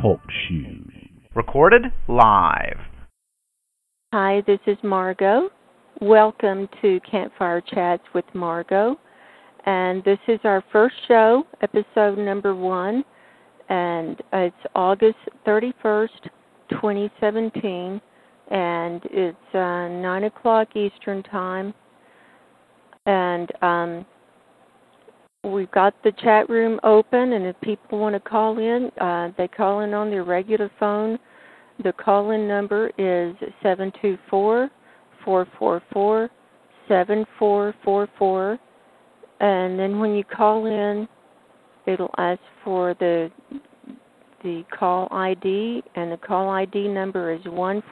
Talk Show. Recorded live. Hi, this is Margot. Welcome to Campfire Chats with Margot. And this is our first show, episode number 1. And it's August 31st, 2017. And it's 9 o'clock Eastern Time. And we've got the chat room open, and if people want to call in, they call in on their regular phone. The call-in number is 724-444-7444. And then when you call in, it'll ask for the call ID, and the call ID number is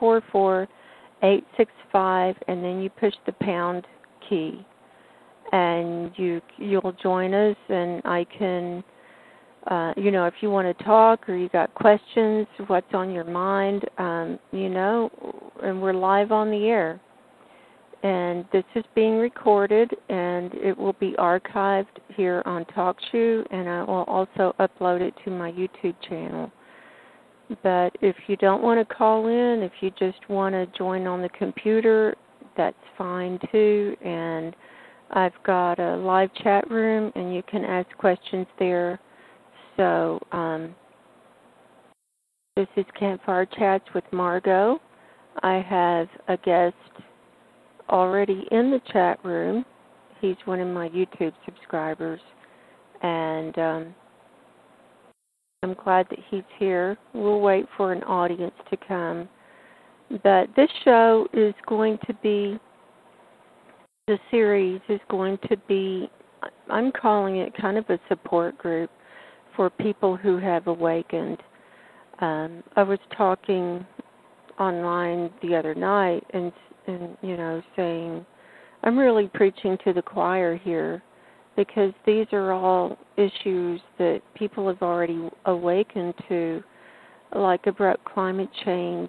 144865, and then you push the pound key. And you'll join us, and I can, if you want to talk or you got questions, what's on your mind, and we're live on the air. And this is being recorded, and it will be archived here on TalkShoe, and I will also upload it to my YouTube channel. But if you don't want to call in, if you just want to join on the computer, that's fine too. And I've got a live chat room, and you can ask questions there. So this is Campfire Chats with Margot. I have a guest already in the chat room. He's one of my YouTube subscribers, and I'm glad that he's here. We'll wait for an audience to come. But this show is going to be, the series is going to be, I'm calling it kind of a support group for people who have awakened. I was talking online the other night and saying I'm really preaching to the choir here, because these are all issues that people have already awakened to, like abrupt climate change,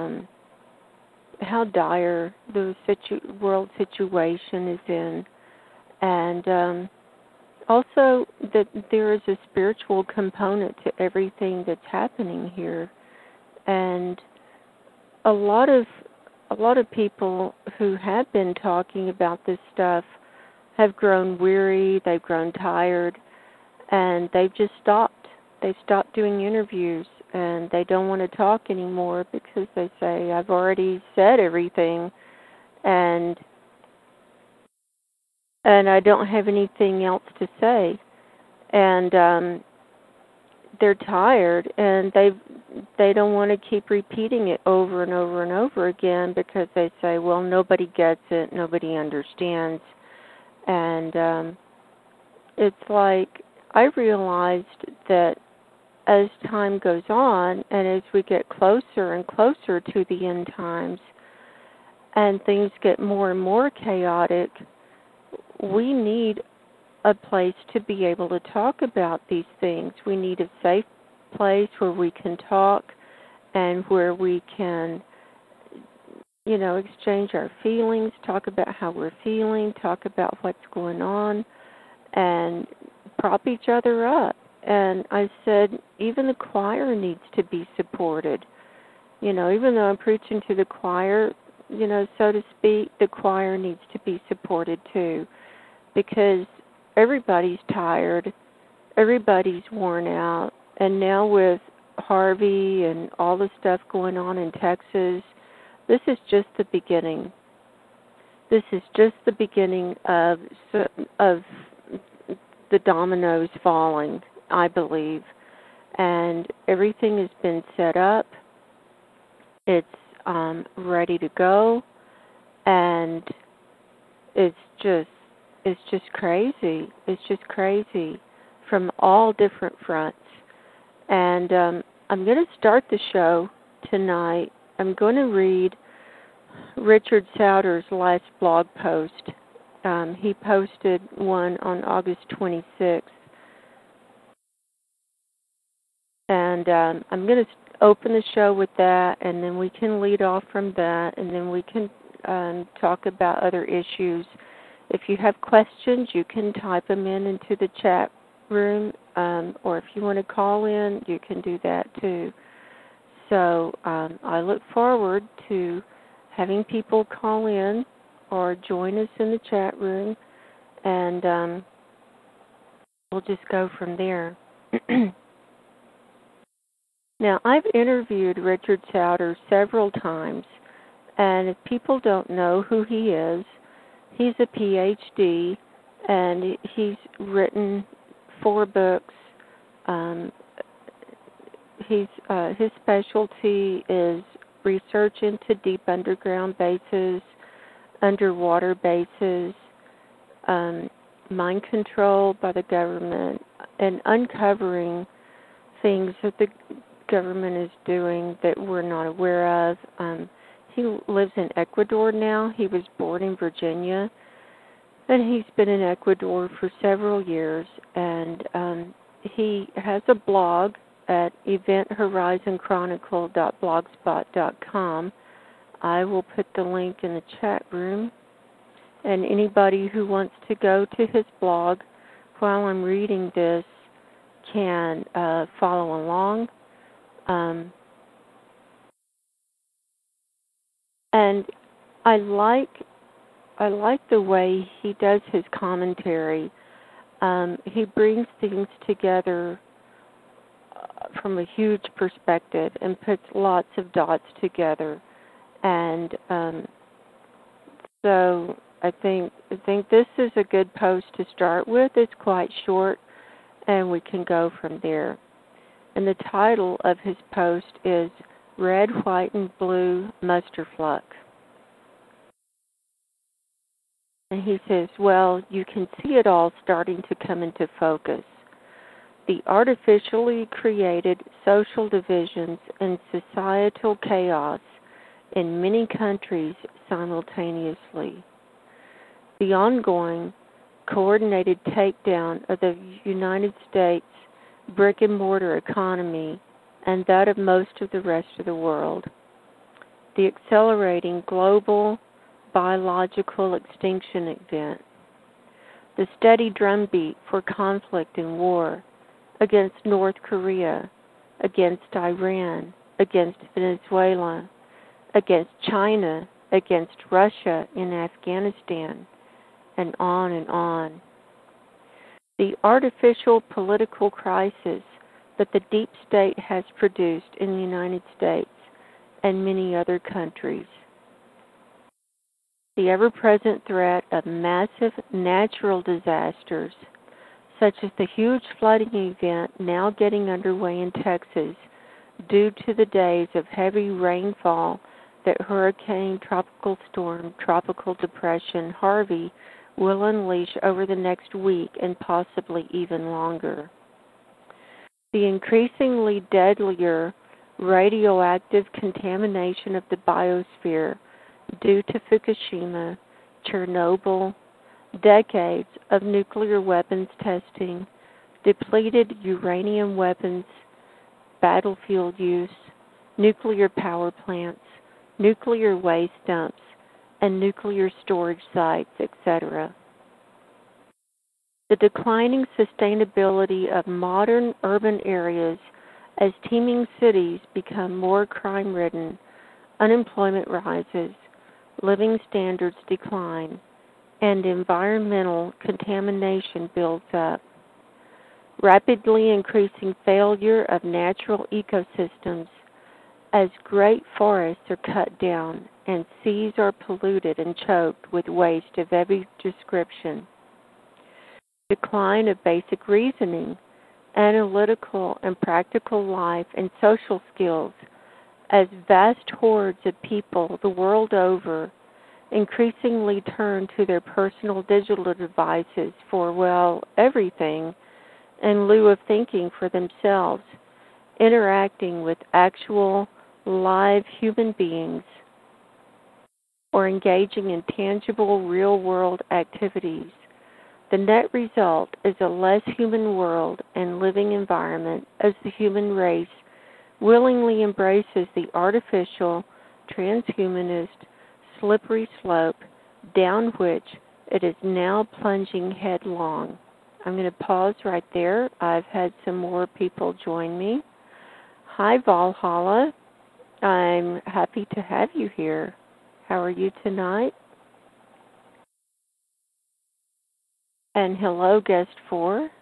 how dire the world situation is in, and also that there is a spiritual component to everything that's happening here. And a lot of people who have been talking about this stuff have grown weary, they've grown tired, and they've just stopped. They've stopped doing interviews, and they don't want to talk anymore because they say, I've already said everything, and I don't have anything else to say. And they're tired, and they don't want to keep repeating it over and over and over again, because they say, well, nobody gets it, nobody understands. And it's like, I realized that as time goes on, and as we get closer and closer to the end times, and things get more and more chaotic, we need a place to be able to talk about these things. We need a safe place where we can talk, and where we can, exchange our feelings, talk about how we're feeling, talk about what's going on, and prop each other up. And I said, even the choir needs to be supported. Even though I'm preaching to the choir, so to speak, the choir needs to be supported too, because everybody's tired, everybody's worn out, and now with Harvey and all the stuff going on in Texas, this is just the beginning. This is just the beginning of the dominoes falling, I believe. And everything has been set up. It's ready to go, and it's just crazy. It's just crazy from all different fronts. And I'm going to start the show tonight. I'm going to read Richard Sauter's last blog post. He posted one on August 26th. And I'm going to open the show with that, and then we can lead off from that, and then we can talk about other issues. If you have questions, you can type them into the chat room, or if you want to call in, you can do that too. So I look forward to having people call in or join us in the chat room, and we'll just go from there. Now, I've interviewed Richard Souder several times, and if people don't know who he is, he's a PhD, and he's written 4 books. His specialty is research into deep underground bases, underwater bases, mind control by the government, and uncovering things that the government is doing that we're not aware of. He lives in Ecuador now. He was born in Virginia, and he's been in Ecuador for several years, and he has a blog at eventhorizon.blogspot.com. I will put the link in the chat room, and anybody who wants to go to his blog while I'm reading this can follow along. And I like the way he does his commentary. He brings things together from a huge perspective and puts lots of dots together. And so I think this is a good post to start with. It's quite short, and we can go from there. And the title of his post is Red, White, and Blue Musterfluck. And he says, well, you can see it all starting to come into focus. The artificially created social divisions and societal chaos in many countries simultaneously. The ongoing coordinated takedown of the United States brick-and-mortar economy and that of most of the rest of the world. The accelerating global biological extinction event. The steady drumbeat for conflict and war against North Korea, against Iran, against Venezuela, against China, against Russia in Afghanistan, and on and on. The artificial political crisis that the deep state has produced in the United States and many other countries. The ever-present threat of massive natural disasters, such as the huge flooding event now getting underway in Texas due to the days of heavy rainfall that Hurricane, Tropical Storm, Tropical Depression Harvey will unleash over the next week and possibly even longer. The increasingly deadlier radioactive contamination of the biosphere due to Fukushima, Chernobyl, decades of nuclear weapons testing, depleted uranium weapons, battlefield use, nuclear power plants, nuclear waste dumps, and nuclear storage sites, etc. The declining sustainability of modern urban areas as teeming cities become more crime-ridden, unemployment rises, living standards decline, and environmental contamination builds up. Rapidly increasing failure of natural ecosystems as great forests are cut down and seas are polluted and choked with waste of every description. Decline of basic reasoning, analytical and practical life and social skills as vast hordes of people the world over increasingly turn to their personal digital devices for, well, everything in lieu of thinking for themselves, interacting with actual live human beings, or engaging in tangible real-world activities. The net result is a less human world and living environment as the human race willingly embraces the artificial, transhumanist, slippery slope down which it is now plunging headlong. I'm going to pause right there. I've had some more people join me. Hi, Valhalla. I'm happy to have you here. How are you tonight? And hello, guest 4.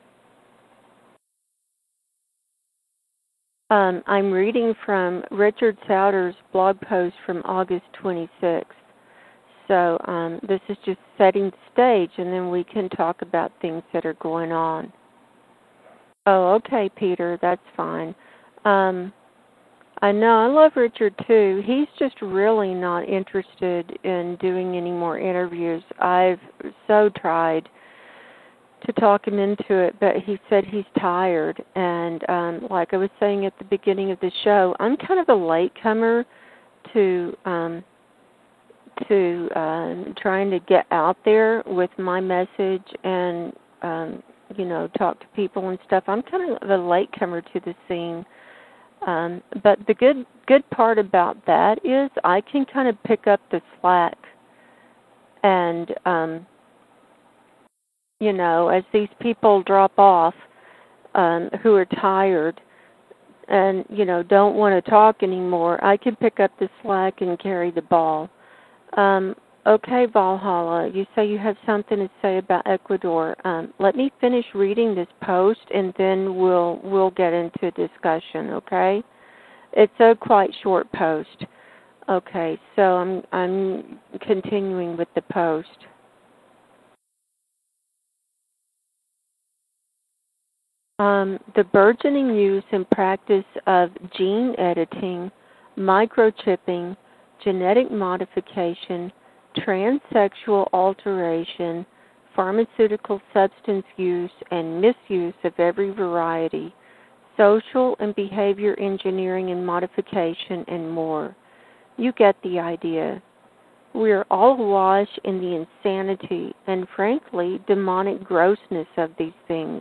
I'm reading from Richard Souter's blog post from August 26th. So this is just setting the stage, and then we can talk about things that are going on. Oh, okay, Peter, that's fine. I know, I love Richard too. He's just really not interested in doing any more interviews. I've so tried to talk him into it, but he said he's tired. And like I was saying at the beginning of the show, I'm kind of a latecomer to trying to get out there with my message and talk to people and stuff. I'm kind of a latecomer to the scene. But the good part about that is I can kind of pick up the slack, and as these people drop off who are tired and don't want to talk anymore, I can pick up the slack and carry the ball. Okay, Valhalla, you say you have something to say about Ecuador. Let me finish reading this post, and then we'll get into discussion. Okay, it's a quite short post. Okay, so I'm continuing with the post. The burgeoning use and practice of gene editing, microchipping, genetic modification, transsexual alteration, pharmaceutical substance use and misuse of every variety, social and behavior engineering and modification, and more. You get the idea. We are all awash in the insanity and, frankly, demonic grossness of these things.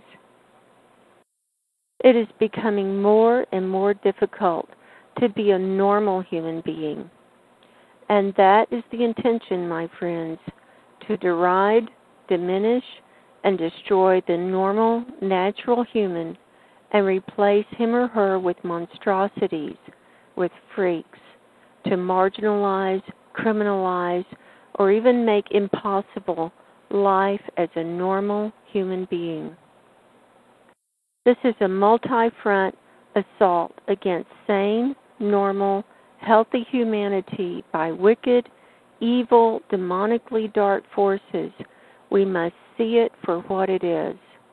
It is becoming more and more difficult to be a normal human being. And that is the intention, my friends, to deride, diminish, and destroy the normal, natural human and replace him or her with monstrosities, with freaks, to marginalize, criminalize, or even make impossible life as a normal human being. This is a multi-front assault against sane, normal, healthy humanity by wicked, evil, demonically dark forces. We must see it for what it is.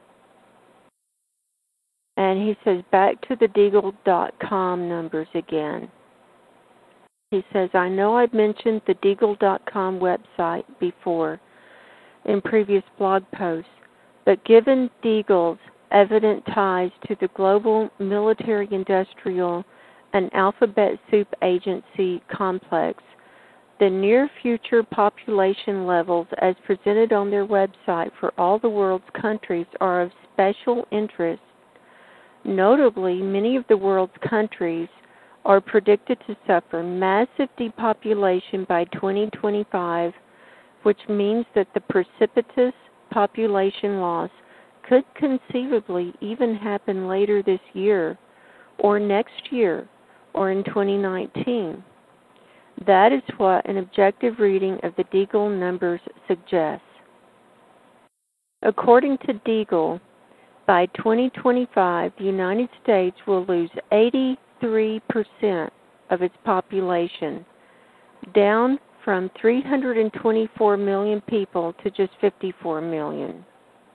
And he says, back to the Deagle.com numbers again. He says, I know I've mentioned the Deagle.com website before in previous blog posts, but given Deagle's evident ties to the global military-industrial and alphabet soup agency complex, the near-future population levels as presented on their website for all the world's countries are of special interest. Notably, many of the world's countries are predicted to suffer massive depopulation by 2025, which means that the precipitous population loss could conceivably even happen later this year, or next year, or in 2019. That is what an objective reading of the Deagle numbers suggests. According to Deagle, by 2025, the United States will lose 83% of its population, down from 324 million people to just 54 million.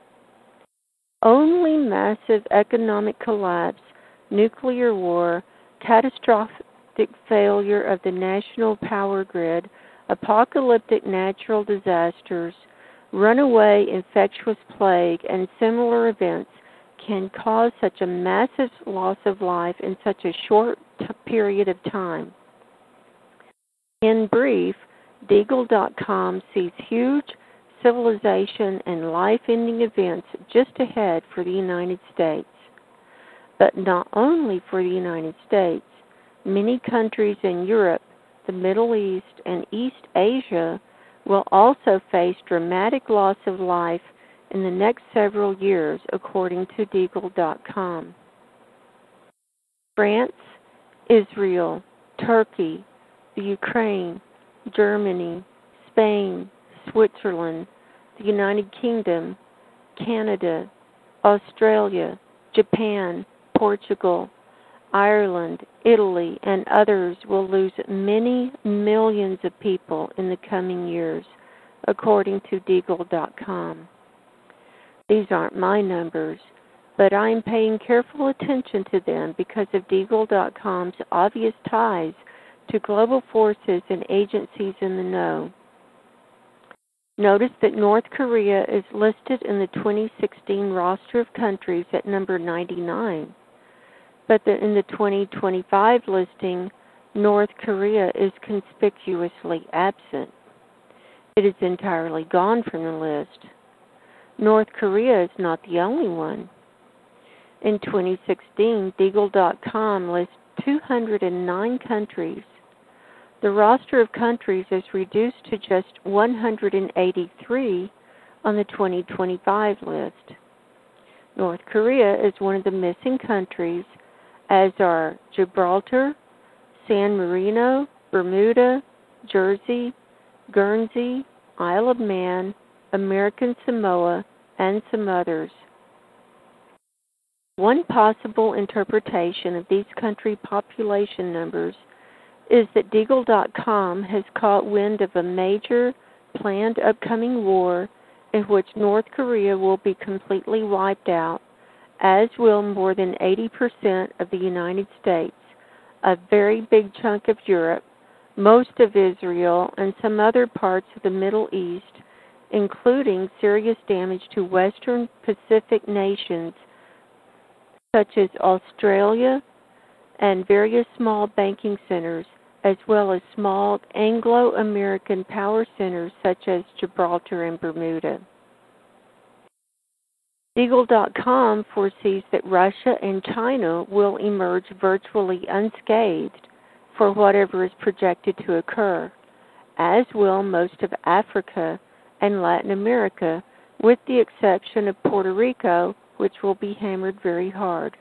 Only massive economic collapse, nuclear war, catastrophic failure of the national power grid, apocalyptic natural disasters, runaway infectious plague, and similar events can cause such a massive loss of life in such a short period of time. In brief, Deagle.com sees huge civilization and life-ending events just ahead for the United States. But not only for the United States, many countries in Europe, the Middle East, and East Asia will also face dramatic loss of life in the next several years, according to Deagle.com. France, Israel, Turkey, the Ukraine, Germany, Spain, Switzerland, the United Kingdom, Canada, Australia, Japan, Portugal, Ireland, Italy, and others will lose many millions of people in the coming years, according to Deagle.com. These aren't my numbers, but I am paying careful attention to them because of Deagle.com's obvious ties to global forces and agencies in the know. Notice that North Korea is listed in the 2016 roster of countries at number 99, but in the 2025 listing, North Korea is conspicuously absent. It is entirely gone from the list. North Korea is not the only one. In 2016, Deagle.com lists 209 countries. The roster of countries is reduced to just 183 on the 2025 list. North Korea is one of the missing countries, as are Gibraltar, San Marino, Bermuda, Jersey, Guernsey, Isle of Man, American Samoa, and some others. One possible interpretation of these country population numbers is that Deagle.com has caught wind of a major planned upcoming war in which North Korea will be completely wiped out, as will more than 80% of the United States, a very big chunk of Europe, most of Israel, and some other parts of the Middle East, including serious damage to Western Pacific nations such as Australia and various small banking centers, as well as small Anglo-American power centers such as Gibraltar and Bermuda. Deagle.com foresees that Russia and China will emerge virtually unscathed for whatever is projected to occur, as will most of Africa and Latin America, with the exception of Puerto Rico, which will be hammered very hard.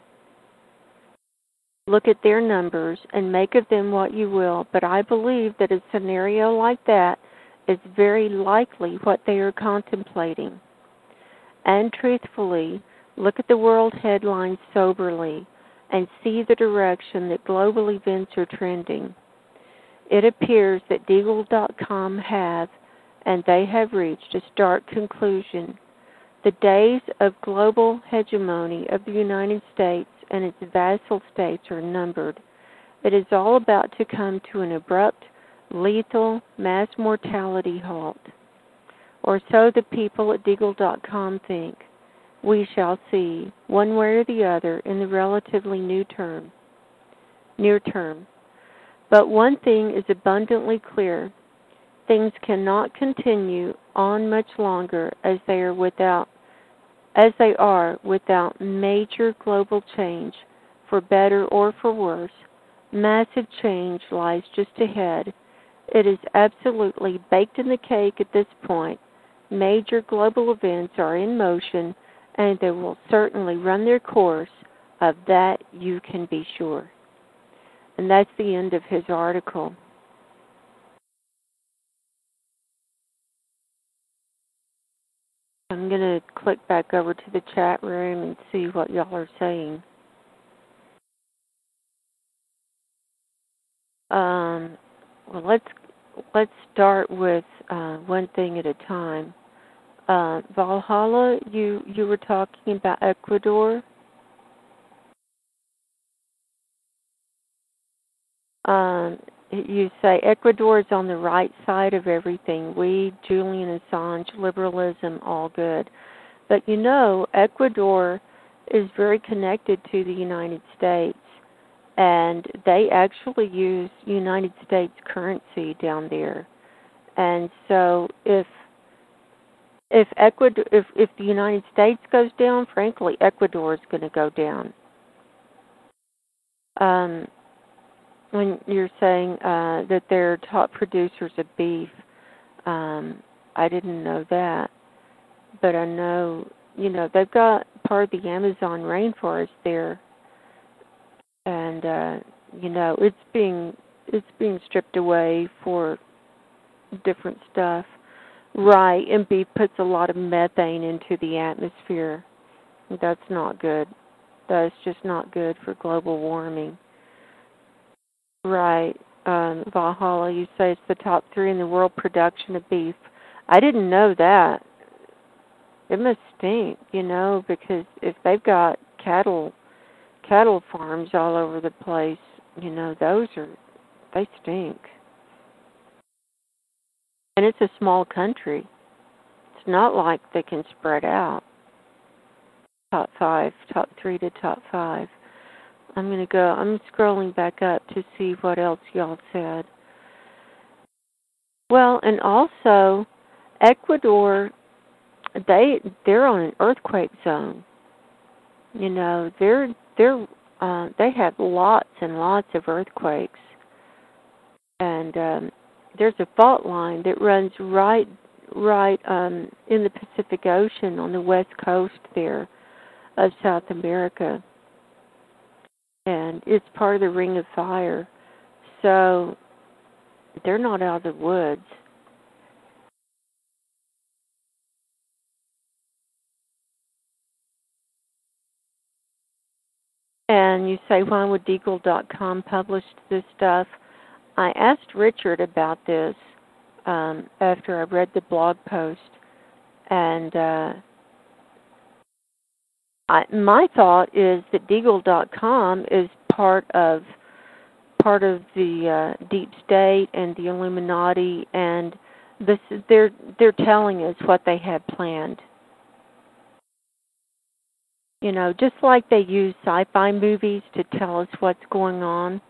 Look at their numbers and make of them what you will, but I believe that a scenario like that is very likely what they are contemplating. And truthfully, look at the world headlines soberly and see the direction that global events are trending. It appears that Deagle.com have, and they have reached a stark conclusion. The days of global hegemony of the United States and its vassal states are numbered. It is all about to come to an abrupt, lethal, mass mortality halt. Or so the people at Deagle.com think. We shall see, one way or the other, in the relatively near term. But one thing is abundantly clear. Things cannot continue on much longer as they are without major global change, for better or for worse. Massive change lies just ahead. It is absolutely baked in the cake at this point. Major global events are in motion, and they will certainly run their course. Of that you can be sure. And that's the end of his article. I'm going to click back over to the chat room and see what y'all are saying. Well, let's start with one thing at a time. Valhalla, you were talking about Ecuador. You say Ecuador is on the right side of everything. We, Julian Assange, liberalism, all good. But you know, Ecuador is very connected to the United States, and they actually use United States currency down there. And so if the United States goes down, frankly, Ecuador is going to go down. When you're saying that they're top producers of beef, I didn't know that, but I know, they've got part of the Amazon rainforest there, and, it's being it's being stripped away for different stuff. Right, and beef puts a lot of methane into the atmosphere. That's not good. That's just not good for global warming. Right. Valhalla, you say it's the top 3 in the world production of beef. I didn't know that. It must stink, because if they've got cattle farms all over the place, they stink. And it's a small country. It's not like they can spread out. Top 3 to top 5. I'm scrolling back up to see what else y'all said. Well, and also Ecuador, they're on an earthquake zone. They have lots and lots of earthquakes. And there's a fault line that runs right in the Pacific Ocean on the west coast there of South America. And it's part of the Ring of Fire. So they're not out of the woods. And you say, why would Deagle.com publish this stuff? I asked Richard about this after I read the blog post. And my thought is that Deagle.com is part of the deep state and the Illuminati, and they're telling us what they have planned. Just like they use sci-fi movies to tell us what's going on.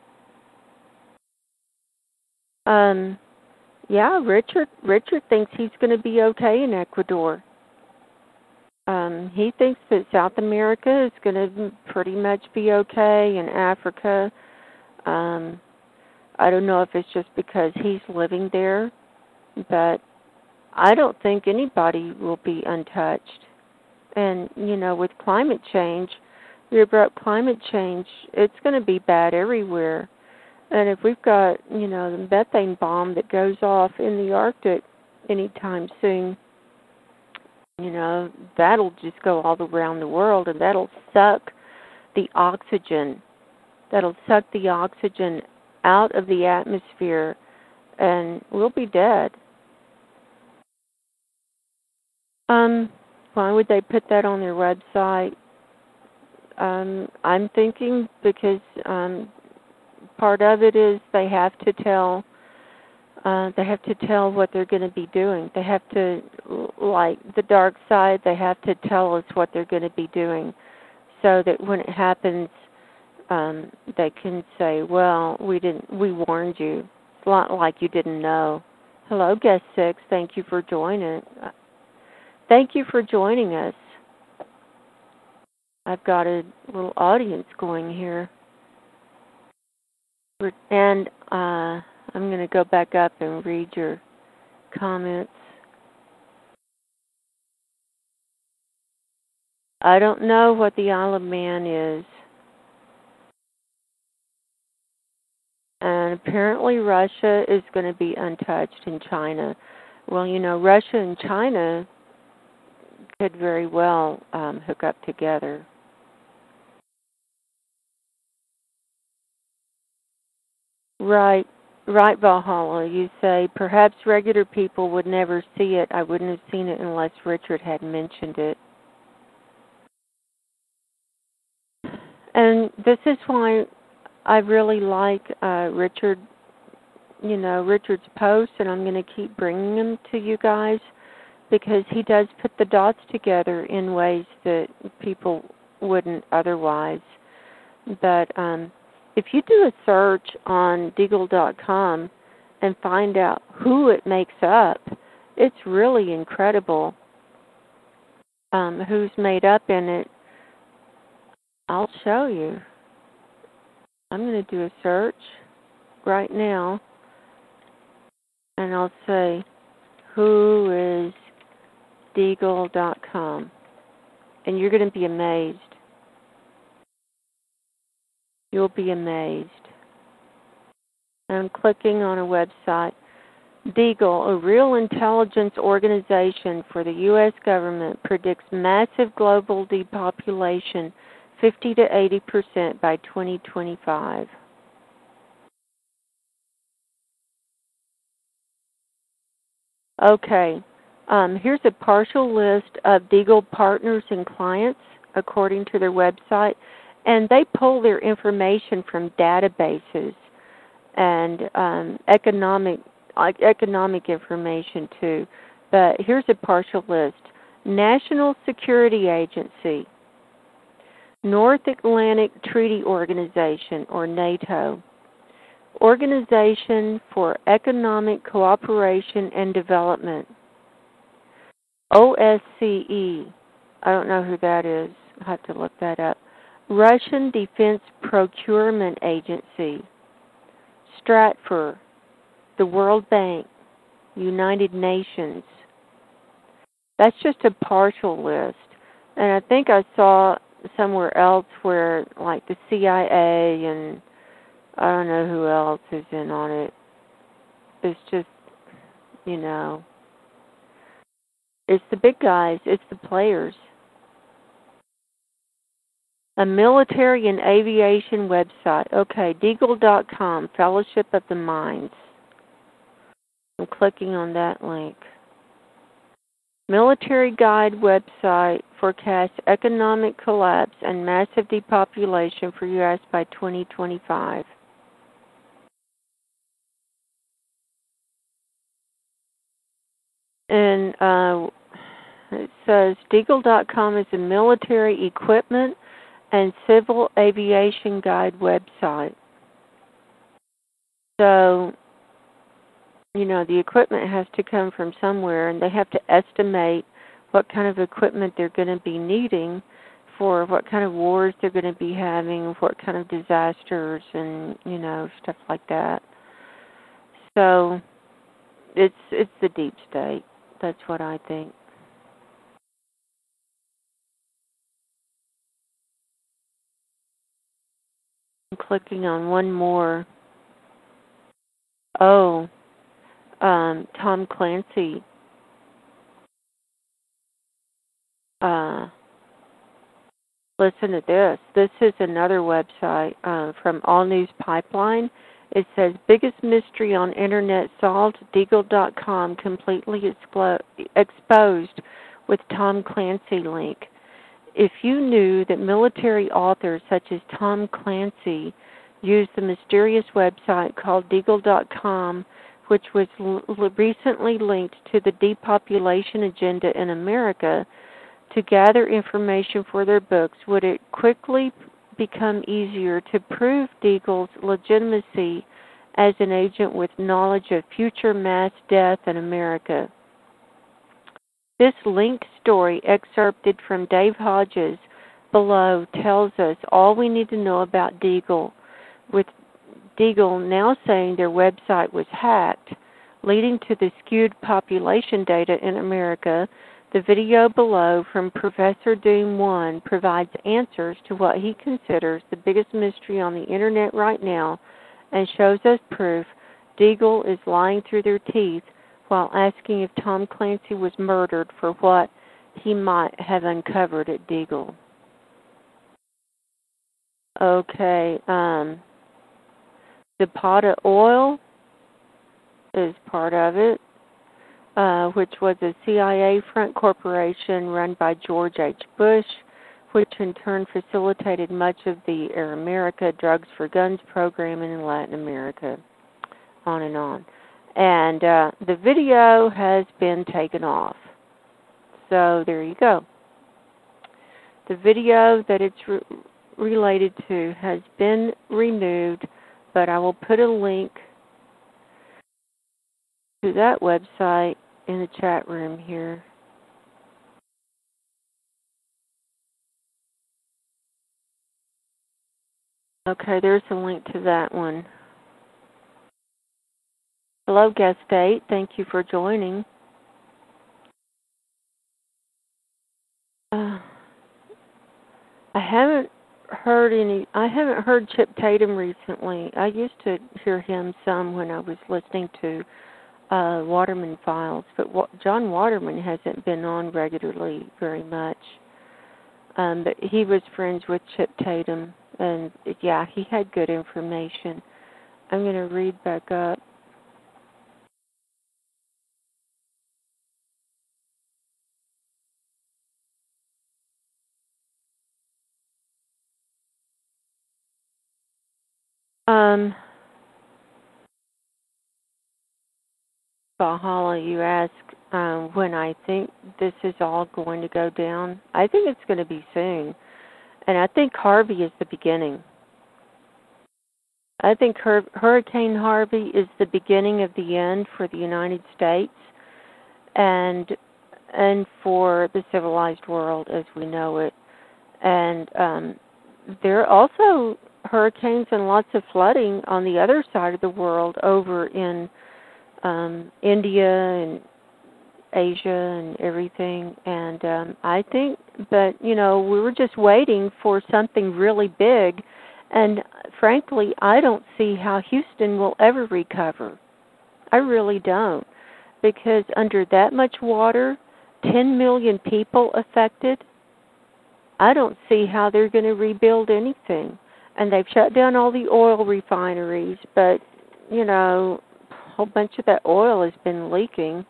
Yeah, Richard thinks he's going to be okay in Ecuador. He thinks that South America is going to pretty much be okay, and Africa. I don't know if it's just because he's living there, but I don't think anybody will be untouched. And, with climate change, we brought climate change, it's going to be bad everywhere. And if we've got, the methane bomb that goes off in the Arctic anytime soon, that'll just go all around the world, and that'll suck the oxygen. That'll suck the oxygen out of the atmosphere, and we'll be dead. Why would they put that on their website? I'm thinking because part of it is they have to tell what they're going to be doing. They have to, like the dark side, they have to tell us what they're going to be doing, so that when it happens, they can say, "Well, we warned you." It's not like you didn't know. Hello, guest 6. Thank you for joining. Thank you for joining us. I've got a little audience going here. And I'm going to go back up and read your comments. I don't know what the Isle of Man is. And apparently Russia is going to be untouched in China. Well, Russia and China could very well hook up together. Right, Valhalla. You say, perhaps regular people would never see it. I wouldn't have seen it unless Richard had mentioned it. And this is why I really like Richard's posts, and I'm going to keep bringing them to you guys, because he does put the dots together in ways that people wouldn't otherwise. But if you do a search on Deagle.com and find out who it makes up, it's really incredible who's made up in it. I'll show you. I'm going to do a search right now, and I'll say, who is Deagle.com? And you're going to be amazed. You'll be amazed. And I'm clicking on a website. Deagle, a real intelligence organization for the U.S. government, predicts massive global depopulation, 50 to 80% by 2025. Okay, here's a partial list of Deagle partners and clients according to their website, and they pull their information from databases and economic information too. But here's a partial list. National Security Agency, North Atlantic Treaty Organization, or NATO, Organization for Economic Cooperation and Development, OSCE, I don't know who that is, I'll have to look that up, Russian Defense Procurement Agency, Stratfor, the World Bank, United Nations. That's just a partial list. And I think I saw somewhere else where, like, the CIA and I don't know who else is in on it. It's just, it's the big guys. It's the players. A military and aviation website. Okay, Deagle.com, Fellowship of the Minds. I'm clicking on that link. Military Guide website forecasts economic collapse and massive depopulation for U.S. by 2025. And it says Deagle.com is a military equipment and civil aviation guide website. So, the equipment has to come from somewhere, and they have to estimate what kind of equipment they're going to be needing for what kind of wars they're going to be having, what kind of disasters, and, stuff like that. So, it's the deep state. That's what I think. I'm clicking on one more. Oh, Tom Clancy. Listen to this. This is another website from All News Pipeline. It says, biggest mystery on Internet solved, Deagle.com completely exposed with Tom Clancy link. If you knew that military authors such as Tom Clancy used the mysterious website called Deagle.com, which was recently linked to the depopulation agenda in America, to gather information for their books, would it quickly become easier to prove Deagle's legitimacy as an agent with knowledge of future mass death in America? This linked story, excerpted from Dave Hodges below, tells us all we need to know about Deagle, with Deagle now saying their website was hacked, leading to the skewed population data in America. The video below from Professor Doom 1 provides answers to what he considers the biggest mystery on the Internet right now and shows us proof Deagle is lying through their teeth while asking if Tom Clancy was murdered for what he might have uncovered at Deagle. Okay, Zapata Oil is part of it, which was a CIA front corporation run by George H. Bush, which in turn facilitated much of the Air America Drugs for Guns program in Latin America, on and on. And the video has been taken off. So there you go. The video that it's related to has been removed, but I will put a link to that website in the chat room here. Okay, there's a link to that one. Hello, guest 8. Thank you for joining. I haven't heard any. I haven't heard Chip Tatum recently. I used to hear him some when I was listening to Waterman Files, but John Waterman hasn't been on regularly very much. But he was friends with Chip Tatum, and yeah, he had good information. I'm going to read back up. Valhalla, you ask when I think this is all going to go down. I think it's going to be soon. And I think Harvey is the beginning. I think Hurricane Harvey is the beginning of the end for the United States and for the civilized world as we know it. And there are also hurricanes and lots of flooding on the other side of the world over in India and Asia and everything. And I think that, we were just waiting for something really big. And frankly, I don't see how Houston will ever recover. I really don't. Because under that much water, 10 million people affected, I don't see how they're going to rebuild anything. And they've shut down all the oil refineries, but, a whole bunch of that oil has been leaking.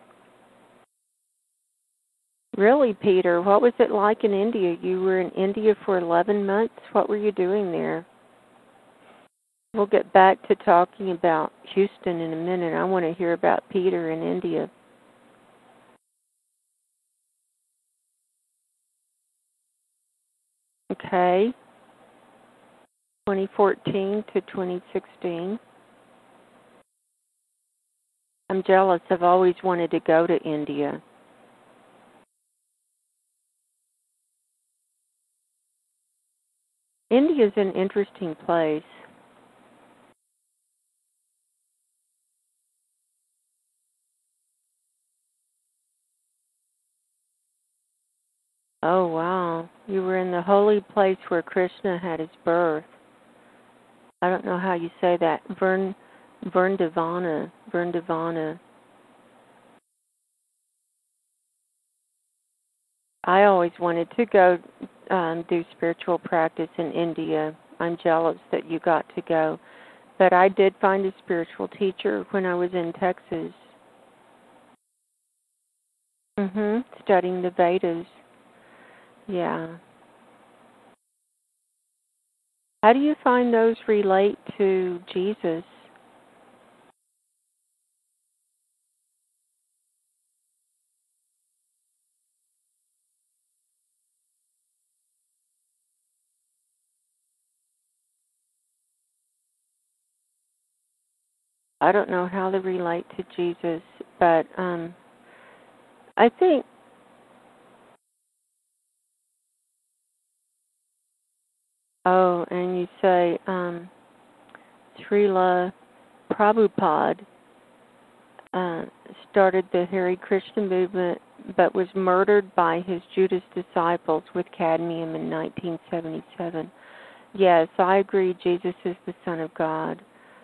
Really, Peter, what was it like in India? You were in India for 11 months. What were you doing there? We'll get back to talking about Houston in a minute. I want to hear about Peter in India. Okay. 2014 to 2016. I'm jealous. I've always wanted to go to India. India's an interesting place. Oh, wow. You were in the holy place where Krishna had his birth. I don't know how you say that. Vrindavana. I always wanted to go do spiritual practice in India. I'm jealous that you got to go. But I did find a spiritual teacher when I was in Texas. Studying the Vedas. Yeah. How do you find those relate to Jesus? I don't know how they relate to Jesus, but I think and you say Srila Prabhupada started the Hare Krishna movement but was murdered by his Judas disciples with cadmium in 1977. Yes, I agree. Jesus is the Son of God.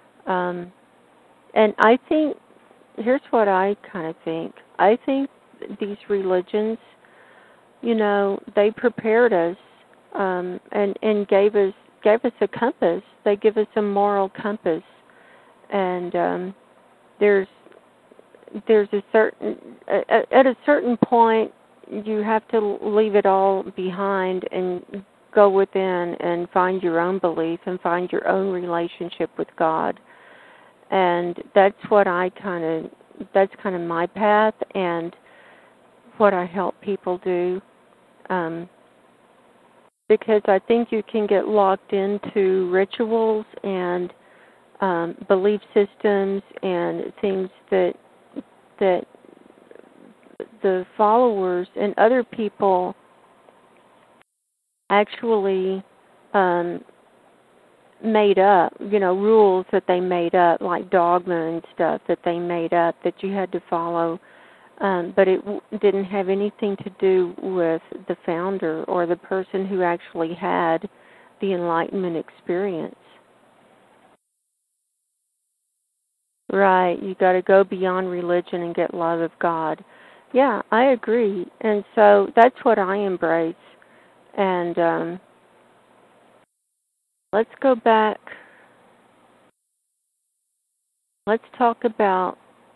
And I think, here's what I kind of think. I think these religions, they prepared us and gave us a compass. They give us a moral compass. And there's a certain, at a certain point, you have to leave it all behind and go within and find your own belief and find your own relationship with God. And that's that's kind of my path and what I help people do. Because I think you can get locked into rituals and belief systems and things that the followers and other people actually made up, rules that they made up, like dogma and stuff that they made up that you had to follow, but it didn't have anything to do with the founder or the person who actually had the enlightenment experience. Right. You got to go beyond religion and get love of God. Yeah, I agree. And so that's what I embrace. And let's go back. Let's talk about,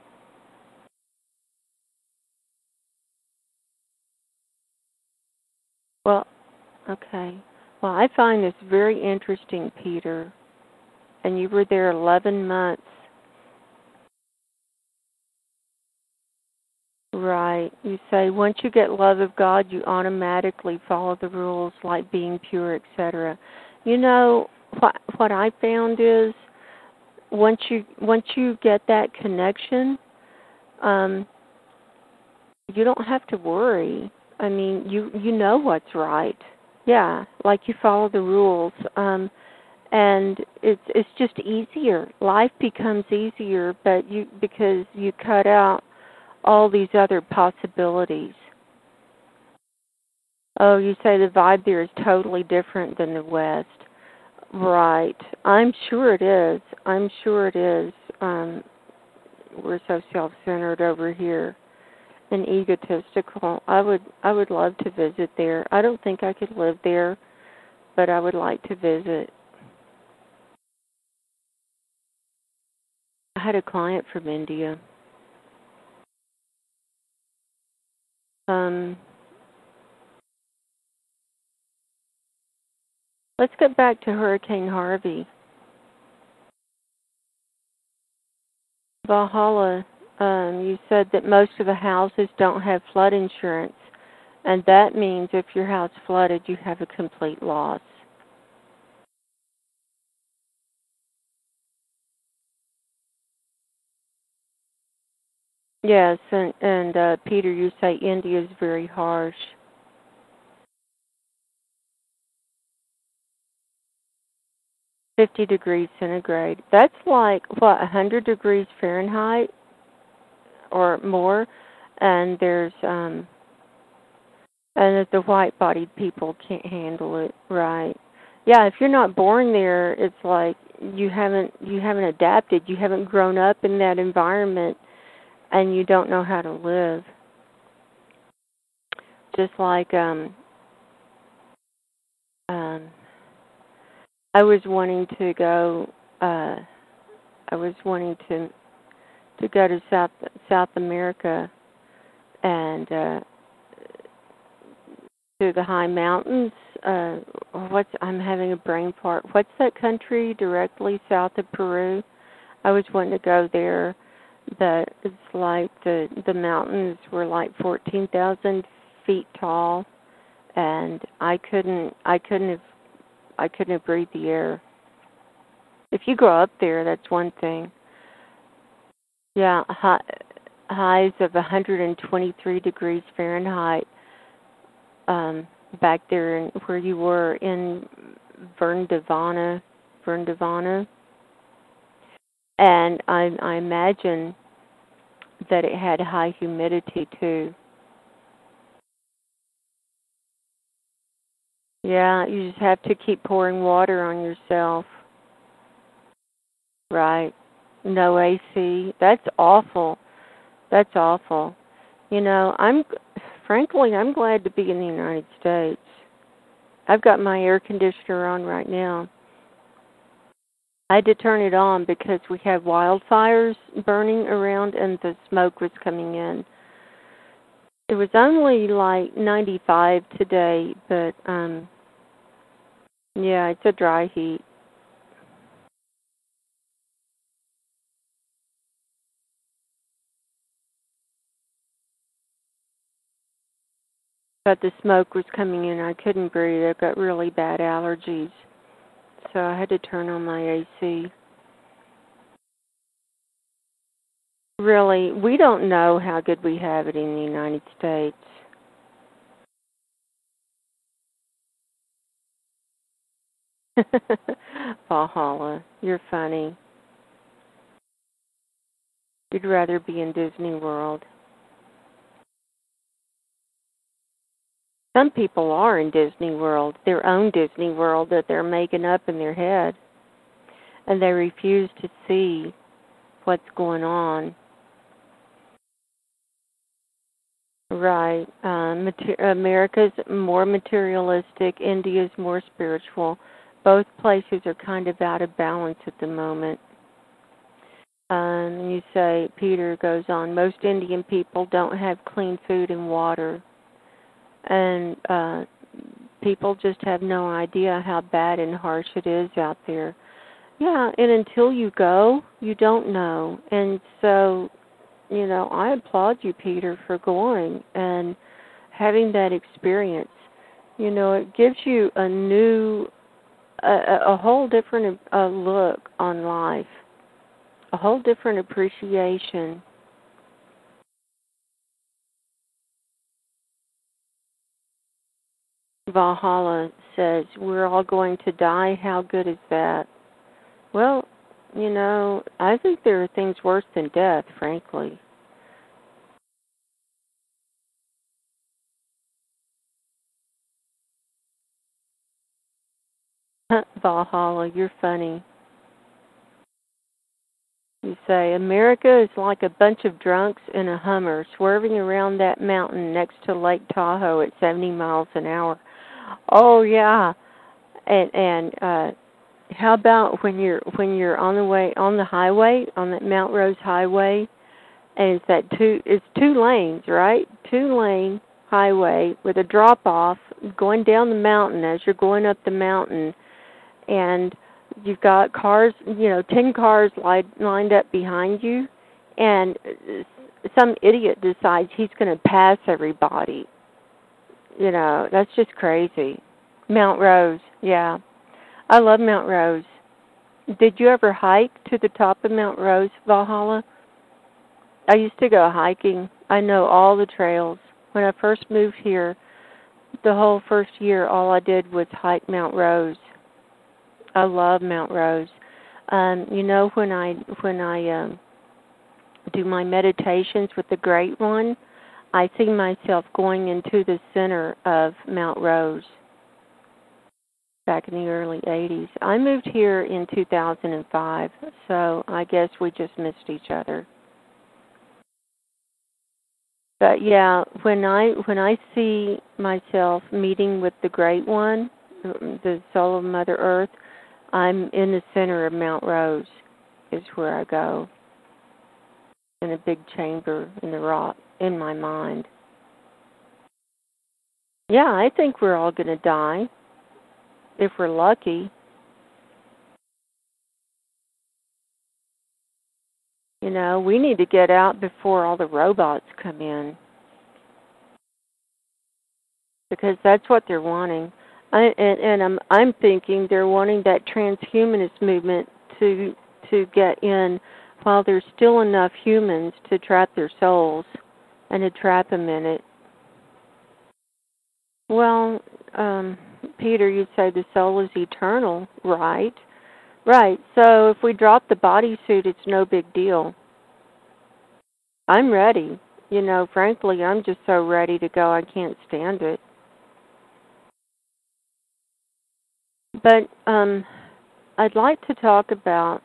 well, okay. Well, I find this very interesting, Peter. And you were there 11 months. Right. You say once you get love of God, you automatically follow the rules like being pure, etc. You know what I found is once you get that connection, you don't have to worry. I mean, you know what's right. Yeah, like you follow the rules. And it's just easier. Life becomes easier, but because you cut out all these other possibilities. Oh, you say the vibe there is totally different than the West. Right. I'm sure it is. I'm sure it is. We're so self-centered over here and egotistical. I would love to visit there. I don't think I could live there, but I would like to visit. I had a client from India. Let's get back to Hurricane Harvey. Valhalla, you said that most of the houses don't have flood insurance, and that means if your house flooded, you have a complete loss. Yes, and Peter, you say India is very harsh. 50 degrees centigrade. That's like, what, 100 degrees Fahrenheit or more? And and the white-bodied people can't handle it, right? Yeah, if you're not born there, it's like you haven't adapted, you haven't grown up in that environment, and you don't know how to live. Just like um I was wanting to go I was wanting to go to South America and to the high mountains. I'm having a brain fart. What's that country directly south of Peru? I was wanting to go there. But it's like the mountains were like 14,000 feet tall, and I couldn't have breathed the air. If you go up there, that's one thing. Yeah, highs of 123 degrees Fahrenheit. Back there where you were in Vernavana, and I imagine that it had high humidity too. Yeah, you just have to keep pouring water on yourself. Right. No AC. That's awful. That's awful. You know, I'm glad to be in the United States. I've got my air conditioner on right now. I had to turn it on because we had wildfires burning around and the smoke was coming in. It was only like 95 today, but yeah, it's a dry heat. But the smoke was coming in. I couldn't breathe. I've got really bad allergies. So I had to turn on my AC. Really, we don't know how good we have it in the United States. Valhalla, you're funny. You'd rather be in Disney World. Some people are in Disney World, their own Disney World that they're making up in their head, and they refuse to see what's going on. Right. America's more materialistic. India's more spiritual. Both places are kind of out of balance at the moment. You say, Peter goes on, most Indian people don't have clean food and water. And people just have no idea how bad and harsh it is out there. Yeah, and until you go, you don't know. And so, I applaud you, Peter, for going and having that experience. It gives you a new, a whole different look on life, a whole different appreciation. Valhalla says, we're all going to die. How good is that? Well, I think there are things worse than death, frankly. Valhalla, you're funny. You say, America is like a bunch of drunks in a Hummer swerving around that mountain next to Lake Tahoe at 70 miles an hour. Oh, yeah. And how about when you're on the way, on the highway, on that Mount Rose highway, and it's two lanes, right? 2-lane highway with a drop-off going down the mountain as you're going up the mountain, and you've got cars, 10 cars lined up behind you, and some idiot decides he's going to pass everybody. That's just crazy. Mount Rose, yeah. I love Mount Rose. Did you ever hike to the top of Mount Rose, Valhalla? I used to go hiking. I know all the trails. When I first moved here, the whole first year, all I did was hike Mount Rose. I love Mount Rose. When I do my meditations with the Great One, I see myself going into the center of Mount Rose back in the early 80s. I moved here in 2005, so I guess we just missed each other. But yeah, when I see myself meeting with the Great One, the soul of Mother Earth, I'm in the center of Mount Rose is where I go, in a big chamber in the rock in my mind. Yeah, I think we're all going to die if we're lucky. We need to get out before all the robots come in, because that's what they're wanting. I'm thinking they're wanting that transhumanist movement to get in while there's still enough humans to trap their souls and to trap them in it. Well, Peter, you say the soul is eternal, right? Right. So if we drop the bodysuit, it's no big deal. I'm ready. Frankly, I'm just so ready to go. I can't stand it. But I'd like to talk about,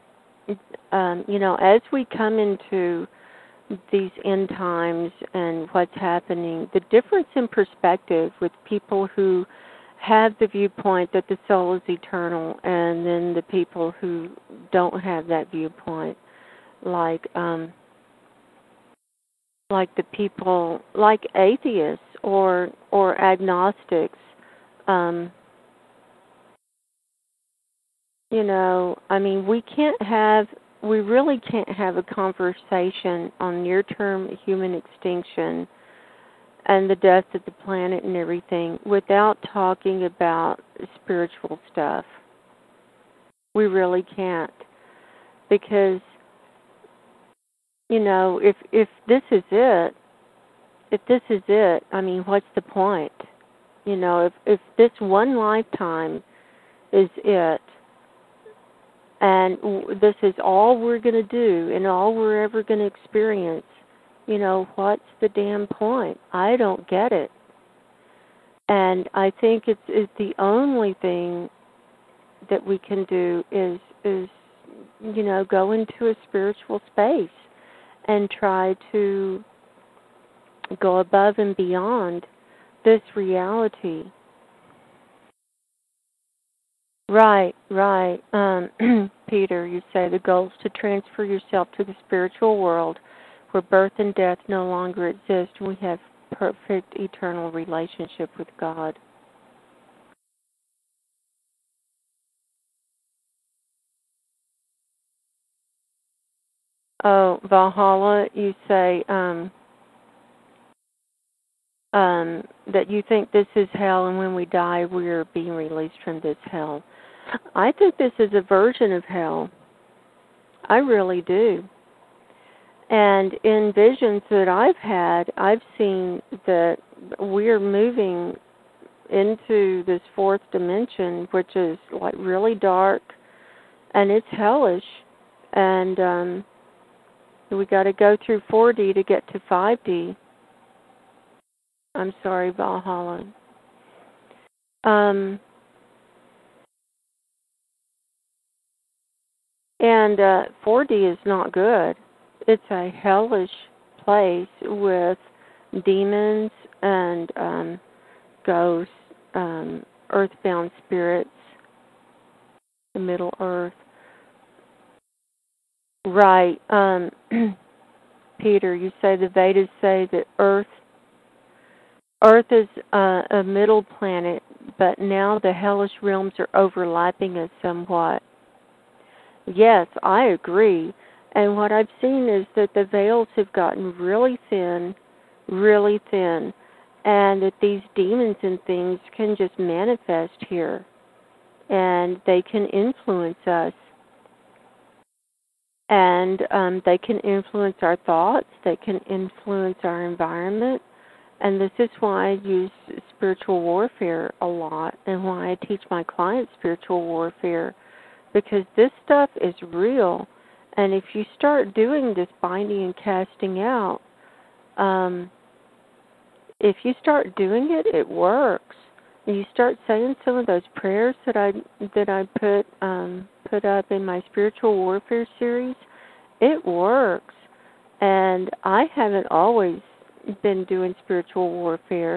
as we come into these end times and what's happening, the difference in perspective with people who have the viewpoint that the soul is eternal, and then the people who don't have that viewpoint, like the people, like atheists or agnostics. We really can't have a conversation on near-term human extinction and the death of the planet and everything without talking about spiritual stuff. We really can't, because if this is it, what's the point? If this one lifetime is it, and this is all we're going to do and all we're ever going to experience, what's the damn point? I don't get it. And I think it's the only thing that we can do is go into a spiritual space and try to go above and beyond this reality. Right. Peter, you say the goal is to transfer yourself to the spiritual world where birth and death no longer exist and we have perfect eternal relationship with God. Oh, Valhalla, you say that you think this is hell, and when we die, we're being released from this hell. I think this is a version of hell. I really do. And in visions that I've had, I've seen that we're moving into this fourth dimension, which is like really dark, and it's hellish. And we got to go through 4D to get to 5D. I'm sorry, Valhalla. And 4D is not good. It's a hellish place with demons and ghosts, earthbound spirits, the Middle Earth. Right. Peter, you say the Vedas say that Earth is a middle planet, but now the hellish realms are overlapping us somewhat. Yes, I agree. And what I've seen is that the veils have gotten really thin, and that these demons and things can just manifest here, and they can influence us. And they can influence our thoughts, they can influence our environment, and this is why I use spiritual warfare a lot and why I teach my clients spiritual warfare, because this stuff is real. And if you start doing this binding and casting out, if you start doing it, it works. And you start saying some of those prayers that I put up in my spiritual warfare series, it works. And I haven't always been doing spiritual warfare.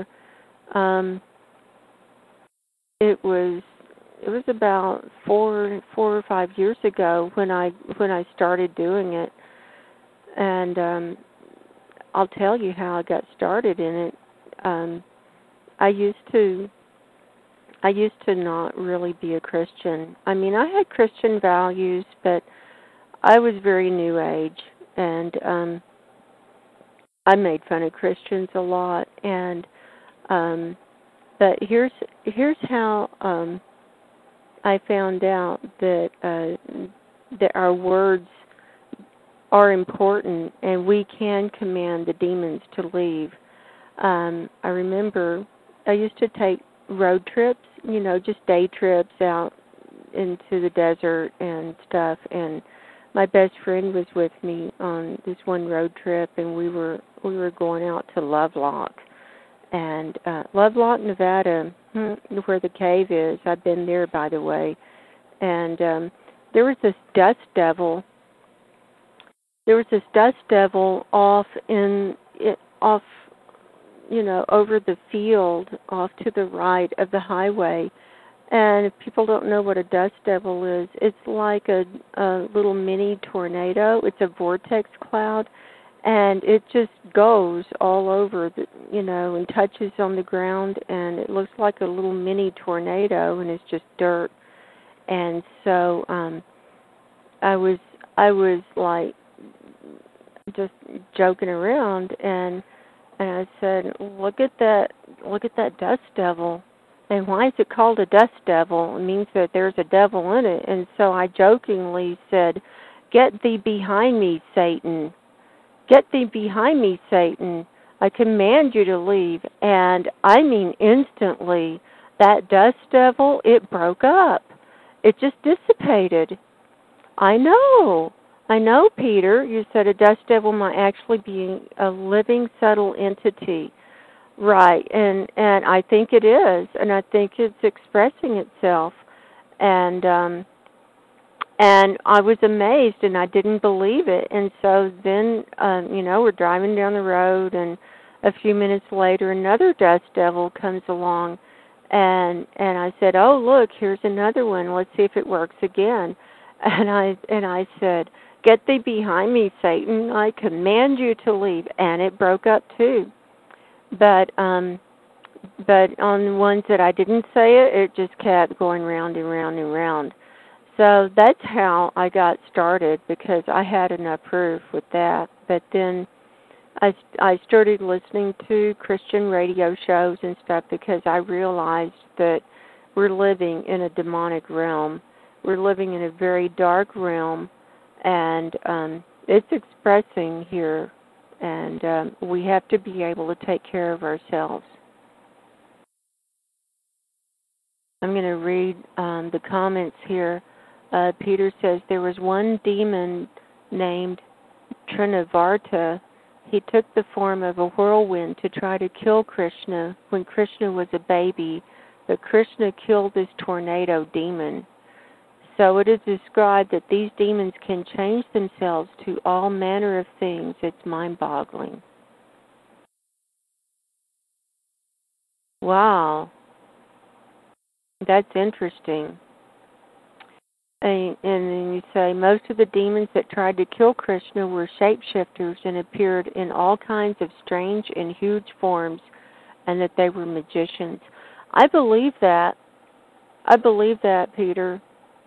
It was about four or 5 years ago when I started doing it, and I'll tell you how I got started in it. I used to not really be a Christian. I mean, I had Christian values, but I was very New Age, and I made fun of Christians a lot. And but here's how I found out that our words are important, and we can command the demons to leave. I remember I used to take road trips, just day trips out into the desert and stuff, and my best friend was with me on this one road trip, and we were going out to Lovelock, and Lovelock, Nevada, where the cave is. I've been there, by the way. And there was this dust devil. Off over the field, off to the right of the highway. And if people don't know what a dust devil is, it's like a little mini tornado. It's a vortex cloud, and it just goes all over, and touches on the ground, and it looks like a little mini tornado, and it's just dirt. And so I was like just joking around, and I said, look at that dust devil. And why is it called a dust devil? It means that there's a devil in it. And so I jokingly said, get thee behind me, Satan. Get thee behind me, Satan. I command you to leave. And I mean instantly, that dust devil, it broke up. It just dissipated. I know, Peter. You said a dust devil might actually be a living, subtle entity. Right, and I think it is, and I think it's expressing itself, and I was amazed, and I didn't believe it, and so then we're driving down the road, and a few minutes later, another dust devil comes along, and I said, "Oh, look, here's another one. Let's see if it works again," and I said, "Get thee behind me, Satan! I command you to leave," and it broke up too. But on the ones that I didn't say it, it just kept going round and round and round. So that's how I got started because I had enough proof with that. But then I started listening to Christian radio shows and stuff because I realized that we're living in a demonic realm. We're living in a very dark realm, and it's expressing here, and we have to be able to take care of ourselves. I'm going to read the comments here. Peter says there was one demon named Trinavarta. He took the form of a whirlwind to try to kill Krishna when Krishna was a baby, but Krishna killed this tornado demon. So it is described that these demons can change themselves to all manner of things. It's mind-boggling. Wow. That's interesting. And then you say, most of the demons that tried to kill Krishna were shapeshifters and appeared in all kinds of strange and huge forms, and that they were magicians. I believe that. I believe that, Peter.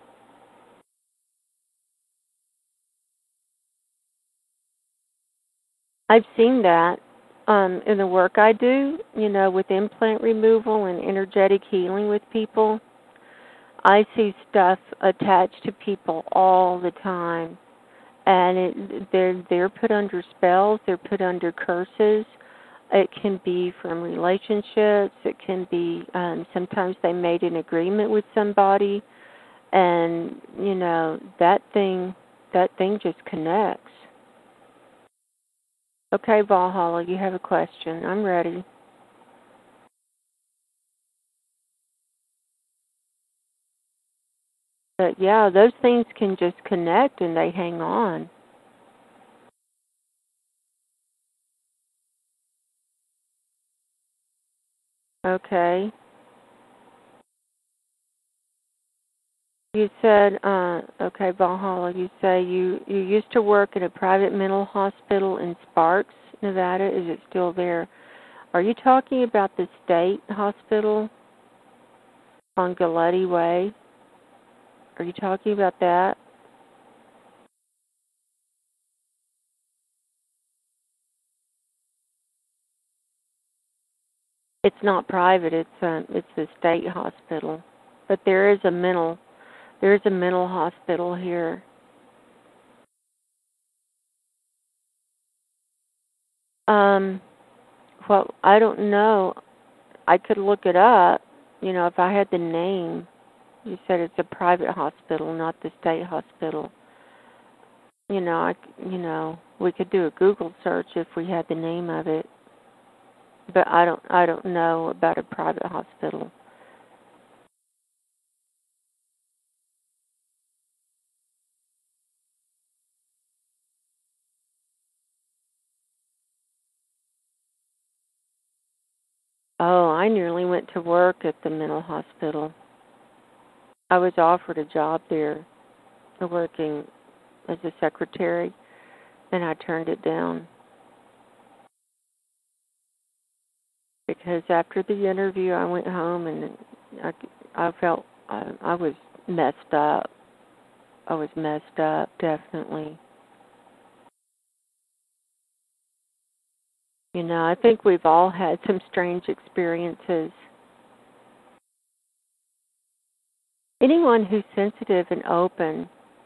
I've seen that in the work I do, with implant removal and energetic healing with people. I see stuff attached to people all the time, and they're put under spells. They're put under curses. It can be from relationships. It can be sometimes they made an agreement with somebody, and that thing just connects. Okay, Valhalla, you have a question. I'm ready. But yeah, those things can just connect and they hang on. Okay. You said, okay, Valhalla, you say you used to work at a private mental hospital in Sparks, Nevada. Is it still there? Are you talking about the state hospital on Galletti Way? Are you talking about that? It's not private. It's the state hospital. But there is a mental hospital here. Um, well, I don't know. I could look it up. If I had the name. You said it's a private hospital, not the state hospital. We could do a Google search if we had the name of it. But I don't know about a private hospital. Oh, I nearly went to work at the mental hospital. I was offered a job there, working as a secretary, and I turned it down because after the interview, I went home and I felt I was messed up. I was messed up, definitely. I think we've all had some strange experiences. Anyone who's sensitive and open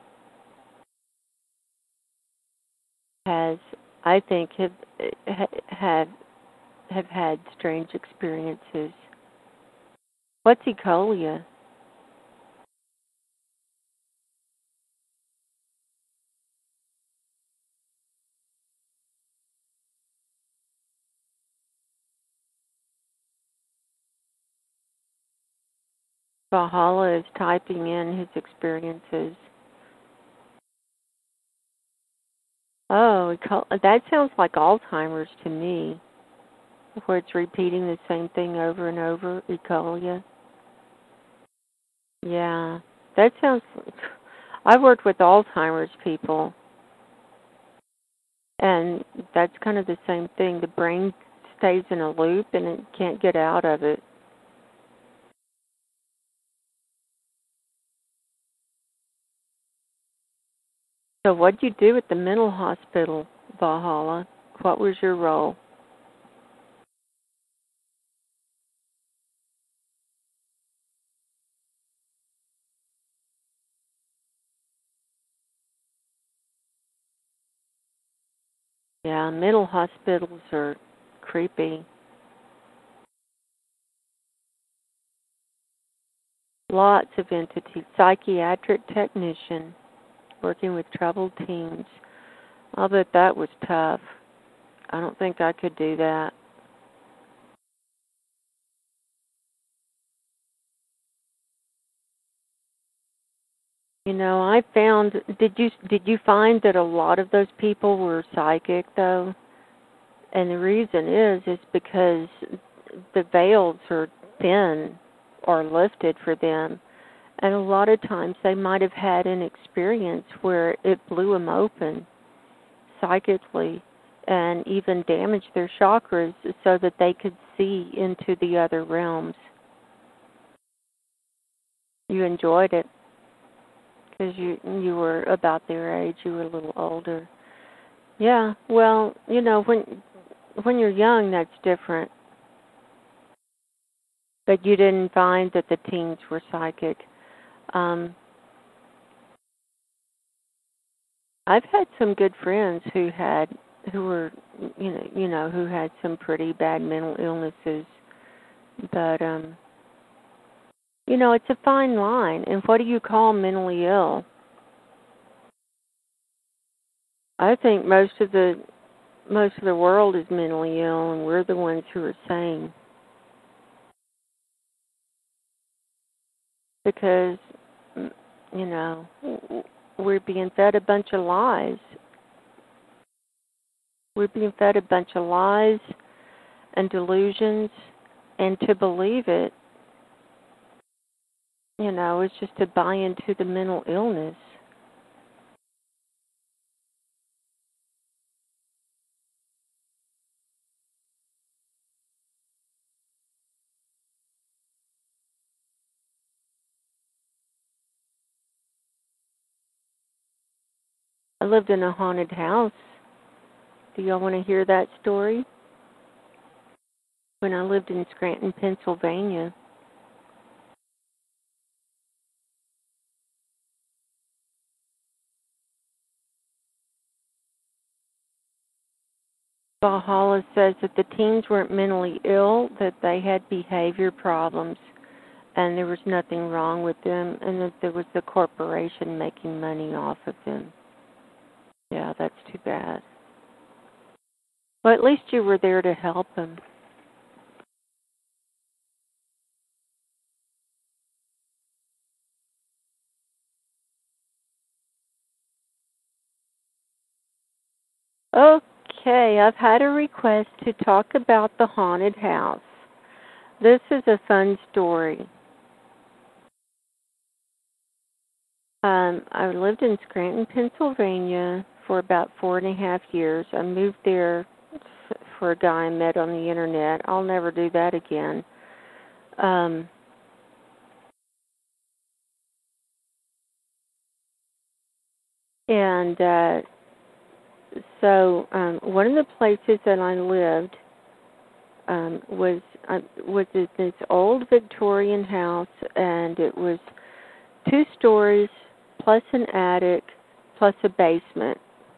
has, I think, have had strange experiences. What's ecolia? Valhalla is typing in his experiences. Oh, that sounds like Alzheimer's to me, where it's repeating the same thing over and over, ecolalia. Yeah, that sounds... I've worked with Alzheimer's people, and that's kind of the same thing. The brain stays in a loop, and it can't get out of it. So what did you do at the mental hospital, Valhalla? What was your role? Yeah, mental hospitals are creepy. Lots of entities. Psychiatric technician working with troubled teens. I'll bet that was tough. I don't think I could do that. You know, I found... Did you find that a lot of those people were psychic though? And the reason is because the veils are thin or lifted for them. And a lot of times they might have had an experience where it blew them open psychically and even damaged their chakras so that they could see into the other realms. You enjoyed it because you were about their age. You were a little older. Yeah, well, you know, when you're young, that's different. But you didn't find that the teens were psychic. I've had some good friends who were, who had some pretty bad mental illnesses. But, it's a fine line. And what do you call mentally ill? I think most of the world is mentally ill, and we're the ones who are sane. Because, we're being fed a bunch of lies. We're being fed a bunch of lies and delusions, and to believe it, is just to buy into the mental illness. I lived in a haunted house. Do y'all want to hear that story? When I lived in Scranton, Pennsylvania. Valhalla says that the teens weren't mentally ill, that they had behavior problems, and there was nothing wrong with them, and that there was the corporation making money off of them. Yeah, that's too bad. Well, at least you were there to help them. Okay, I've had a request to talk about the haunted house. This is a fun story. I lived in Scranton, Pennsylvania for about 4.5 years. I moved there for a guy I met on the internet. I'll never do that again. So one of the places that I lived was this old Victorian house, and it was 2 stories plus an attic plus a basement.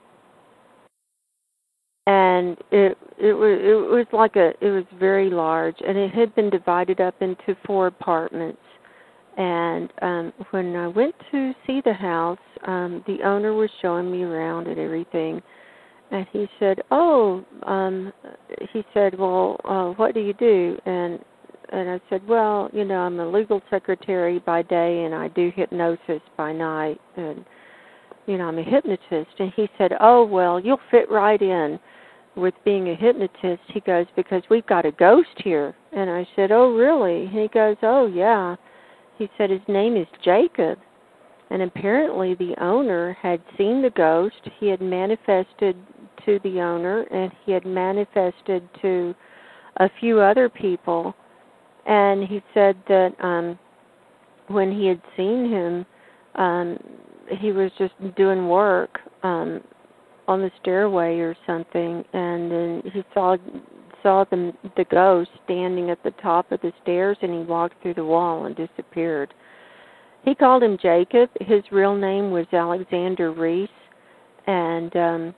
And it was very large, and it had been divided up into 4 apartments. And when I went to see the house, the owner was showing me around and everything. And he said, well, what do you do? And And I said, well, I'm a legal secretary by day and I do hypnosis by night. And, I'm a hypnotist. And he said, oh, well, you'll fit right in with being a hypnotist. He goes, because we've got a ghost here. And I said, oh, really? And he goes, oh, yeah. He said his name is Jacob. And apparently the owner had seen the ghost. He had manifested to the owner, and he had manifested to a few other people. And he said that when he had seen him, he was just doing work on the stairway or something, and then he saw the ghost standing at the top of the stairs, and he walked through the wall and disappeared. He called him Jacob. His real name was Alexander Reese. And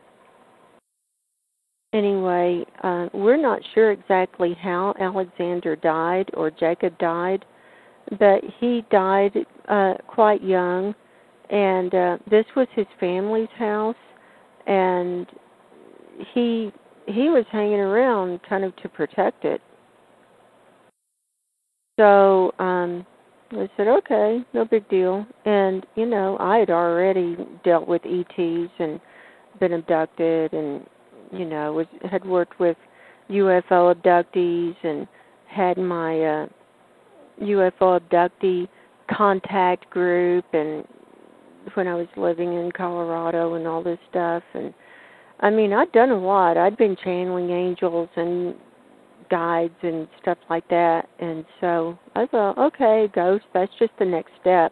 anyway, we're not sure exactly how Alexander died or Jacob died, but he died quite young. And this was his family's house, and he was hanging around kind of to protect it. So I said, okay, no big deal. And, I had already dealt with ETs and been abducted and, had worked with UFO abductees and had my UFO abductee contact group, and when I was living in Colorado and all this stuff. And, I'd done a lot. I'd been channeling angels and guides and stuff like that, and so I thought, okay, ghost, that's just the next step.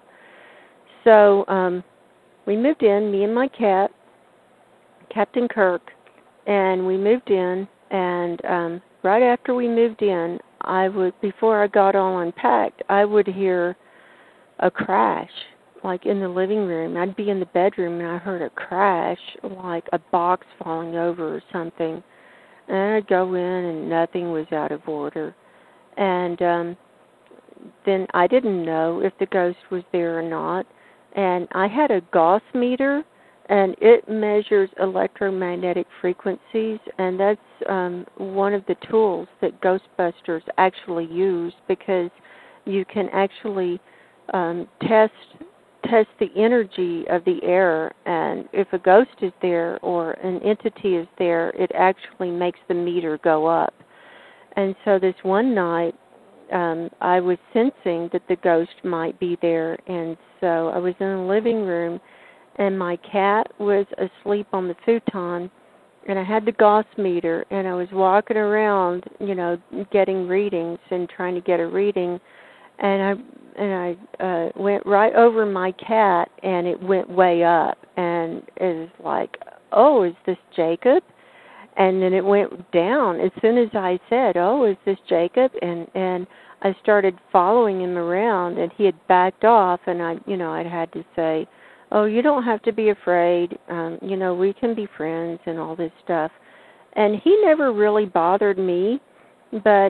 So we moved in, me and my cat, Captain Kirk, and we moved in, and right after we moved in, before I got all unpacked, I would hear a crash, like in the living room. I'd be in the bedroom, and I heard a crash, like a box falling over or something. And I'd go in, and nothing was out of order. And then I didn't know if the ghost was there or not. And I had a Gauss meter, and it measures electromagnetic frequencies, and that's one of the tools that Ghostbusters actually use, because you can actually test the energy of the air, and if a ghost is there or an entity is there, it actually makes the meter go up. And so this one night, I was sensing that the ghost might be there, and so I was in the living room, and my cat was asleep on the futon, and I had the Gauss meter, and I was walking around, getting readings and trying to get a reading, and I went right over my cat, and it went way up, and it was like, oh, is this Jacob? And then it went down as soon as I said, oh, is this Jacob? And I started following him around, and he had backed off, and I'd had to say, oh, you don't have to be afraid, we can be friends and all this stuff. And he never really bothered me, but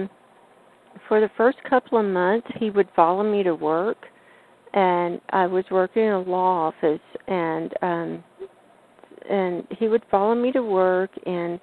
for the first couple of months, he would follow me to work, and I was working in a law office, and he would follow me to work, and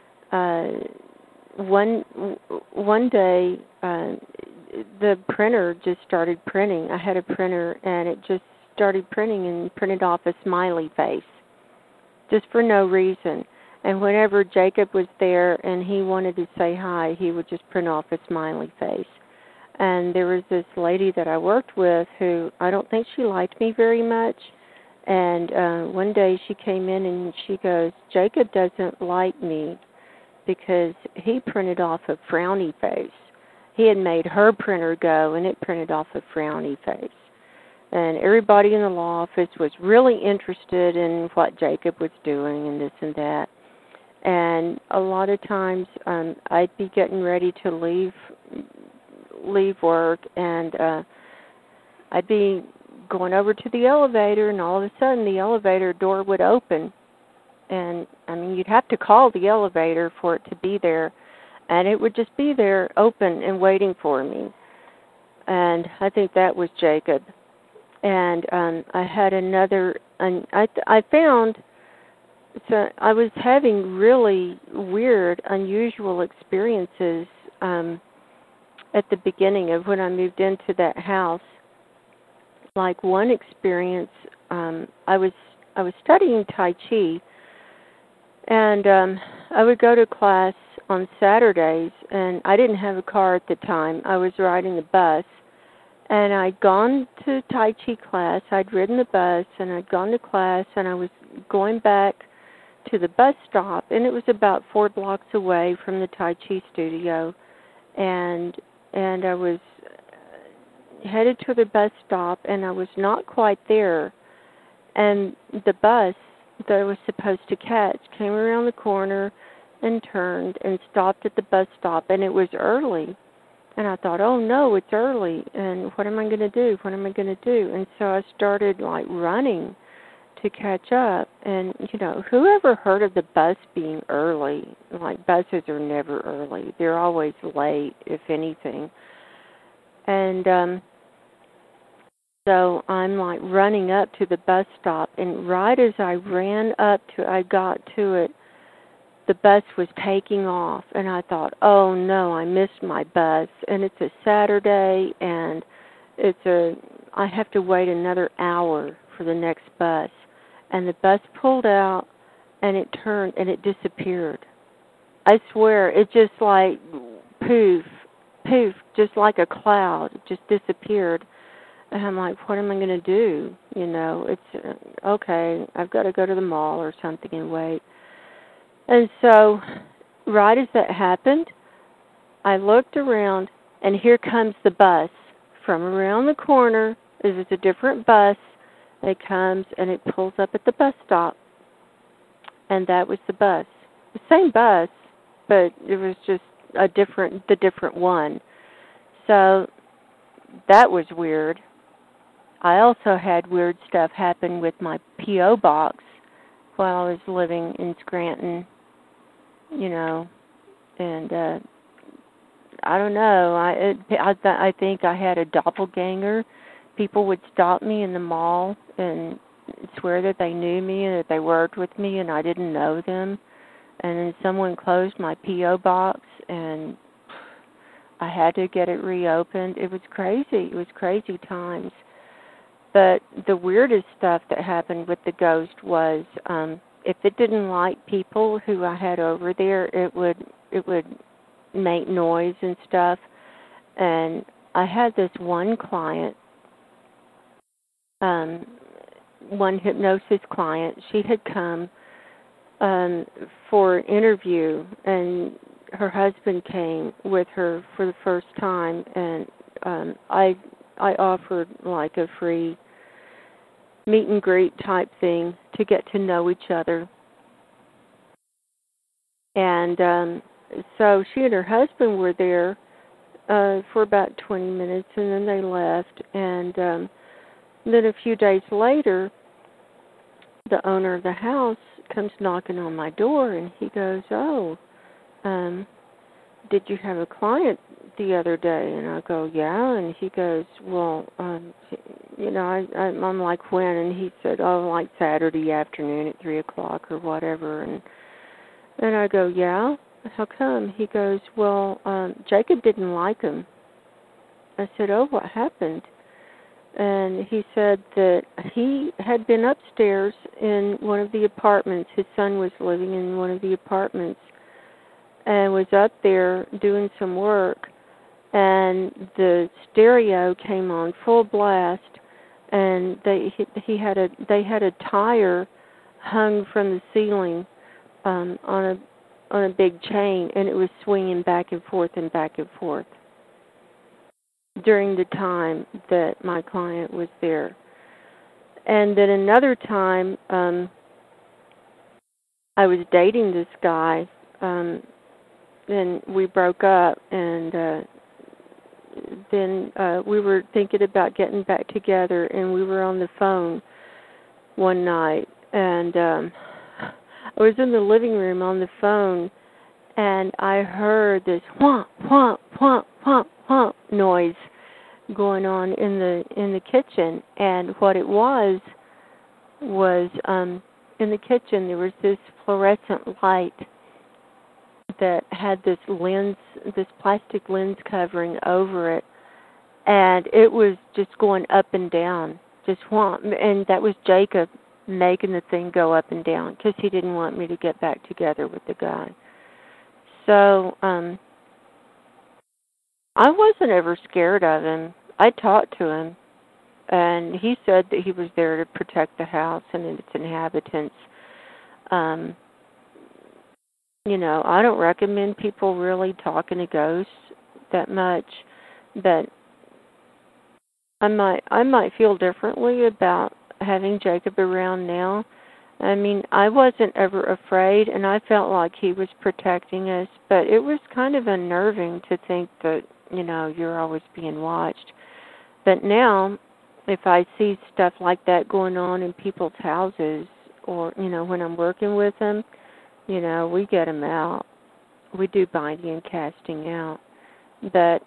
one day the printer just started printing. I had a printer, and it just started printing and printed off a smiley face, just for no reason. And whenever Jacob was there and he wanted to say hi, he would just print off a smiley face. And there was this lady that I worked with who I don't think she liked me very much. And one day she came in and she goes, Jacob doesn't like me because he printed off a frowny face. He had made her printer go, and it printed off a frowny face. And everybody in the law office was really interested in what Jacob was doing and this and that. And a lot of times I'd be getting ready to leave work, and I'd be going over to the elevator, and all of a sudden the elevator door would open. And, you'd have to call the elevator for it to be there, and it would just be there open and waiting for me. And I think that was Jacob. And I had another, and I found, so I was having really weird, unusual experiences at the beginning of when I moved into that house, like one experience, I was studying Tai Chi, and I would go to class on Saturdays, and I didn't have a car at the time. I was riding the bus, and I'd gone to Tai Chi class. I'd ridden the bus, and I'd gone to class, and I was going back to the bus stop, and it was about 4 blocks away from the Tai Chi studio, and I was headed to the bus stop, and I was not quite there, and the bus that I was supposed to catch came around the corner and turned and stopped at the bus stop, and it was early. And I thought, oh no, it's early, and what am I going to do? What am I going to do? And so I started like running to catch up. And, you know, whoever heard of the bus being early? Like, buses are never early. They're always late, if anything. And so I'm like running up to the bus stop, and right as I got to it, the bus was taking off, and I thought, oh no, I missed my bus, and it's a Saturday, and I have to wait another hour for the next bus. And the bus pulled out, and it turned, and it disappeared. I swear, it just like poof, just like a cloud, it just disappeared. And I'm like, what am I going to do? You know, it's, okay, I've got to go to the mall or something and wait. And so, right as that happened, I looked around, and here comes the bus. From around the corner, it's a different bus. It comes, and it pulls up at the bus stop. And that was the bus. The same bus, but it was just the different one. So, that was weird. I also had weird stuff happen with my P.O. box while I was living in Scranton, you know, and I don't know. I think I had a doppelganger. People would stop me in the mall and swear that they knew me and that they worked with me, and I didn't know them. And then someone closed my P.O. box, and I had to get it reopened. It was crazy. It was crazy times. But the weirdest stuff that happened with the ghost was if it didn't like people who I had over there, it would make noise and stuff. And I had this one client, one hypnosis client. She had come for an interview, and her husband came with her for the first time, and I offered like a free meet and greet type thing to get to know each other. And so she and her husband were there for about 20 minutes, and then they left. And then a few days later, the owner of the house comes knocking on my door, and he goes, oh, did you have a client the other day? And I go, yeah. And he goes, well, you know, I'm like, when? And he said, oh, like Saturday afternoon at 3 o'clock or whatever. And I go, yeah. How come? He goes, well, Jacob didn't like him. I said, oh, what happened? And he said that he had been upstairs in one of the apartments. His son was living in one of the apartments and was up there doing some work. And the stereo came on full blast, and they had a tire hung from the ceiling on a big chain, and it was swinging back and forth during the time that my client was there. And then another time, I was dating this guy, and we broke up, and then we were thinking about getting back together, and we were on the phone one night, and I was in the living room on the phone, and I heard this whomp, whomp, whomp, whomp, whomp noise going on in the kitchen. And what it was in the kitchen there was this fluorescent light that had this plastic lens covering over it, and it was just going up and down, and that was Jacob making the thing go up and down because he didn't want me to get back together with the guy. So I wasn't ever scared of him. I talked to him, and he said that he was there to protect the house and its inhabitants. I don't recommend people really talking to ghosts that much, but I might feel differently about having Jacob around now. I mean, I wasn't ever afraid, and I felt like he was protecting us, but it was kind of unnerving to think that, you're always being watched. But now, if I see stuff like that going on in people's houses, or, when I'm working with them, we get them out. We do binding and casting out. But,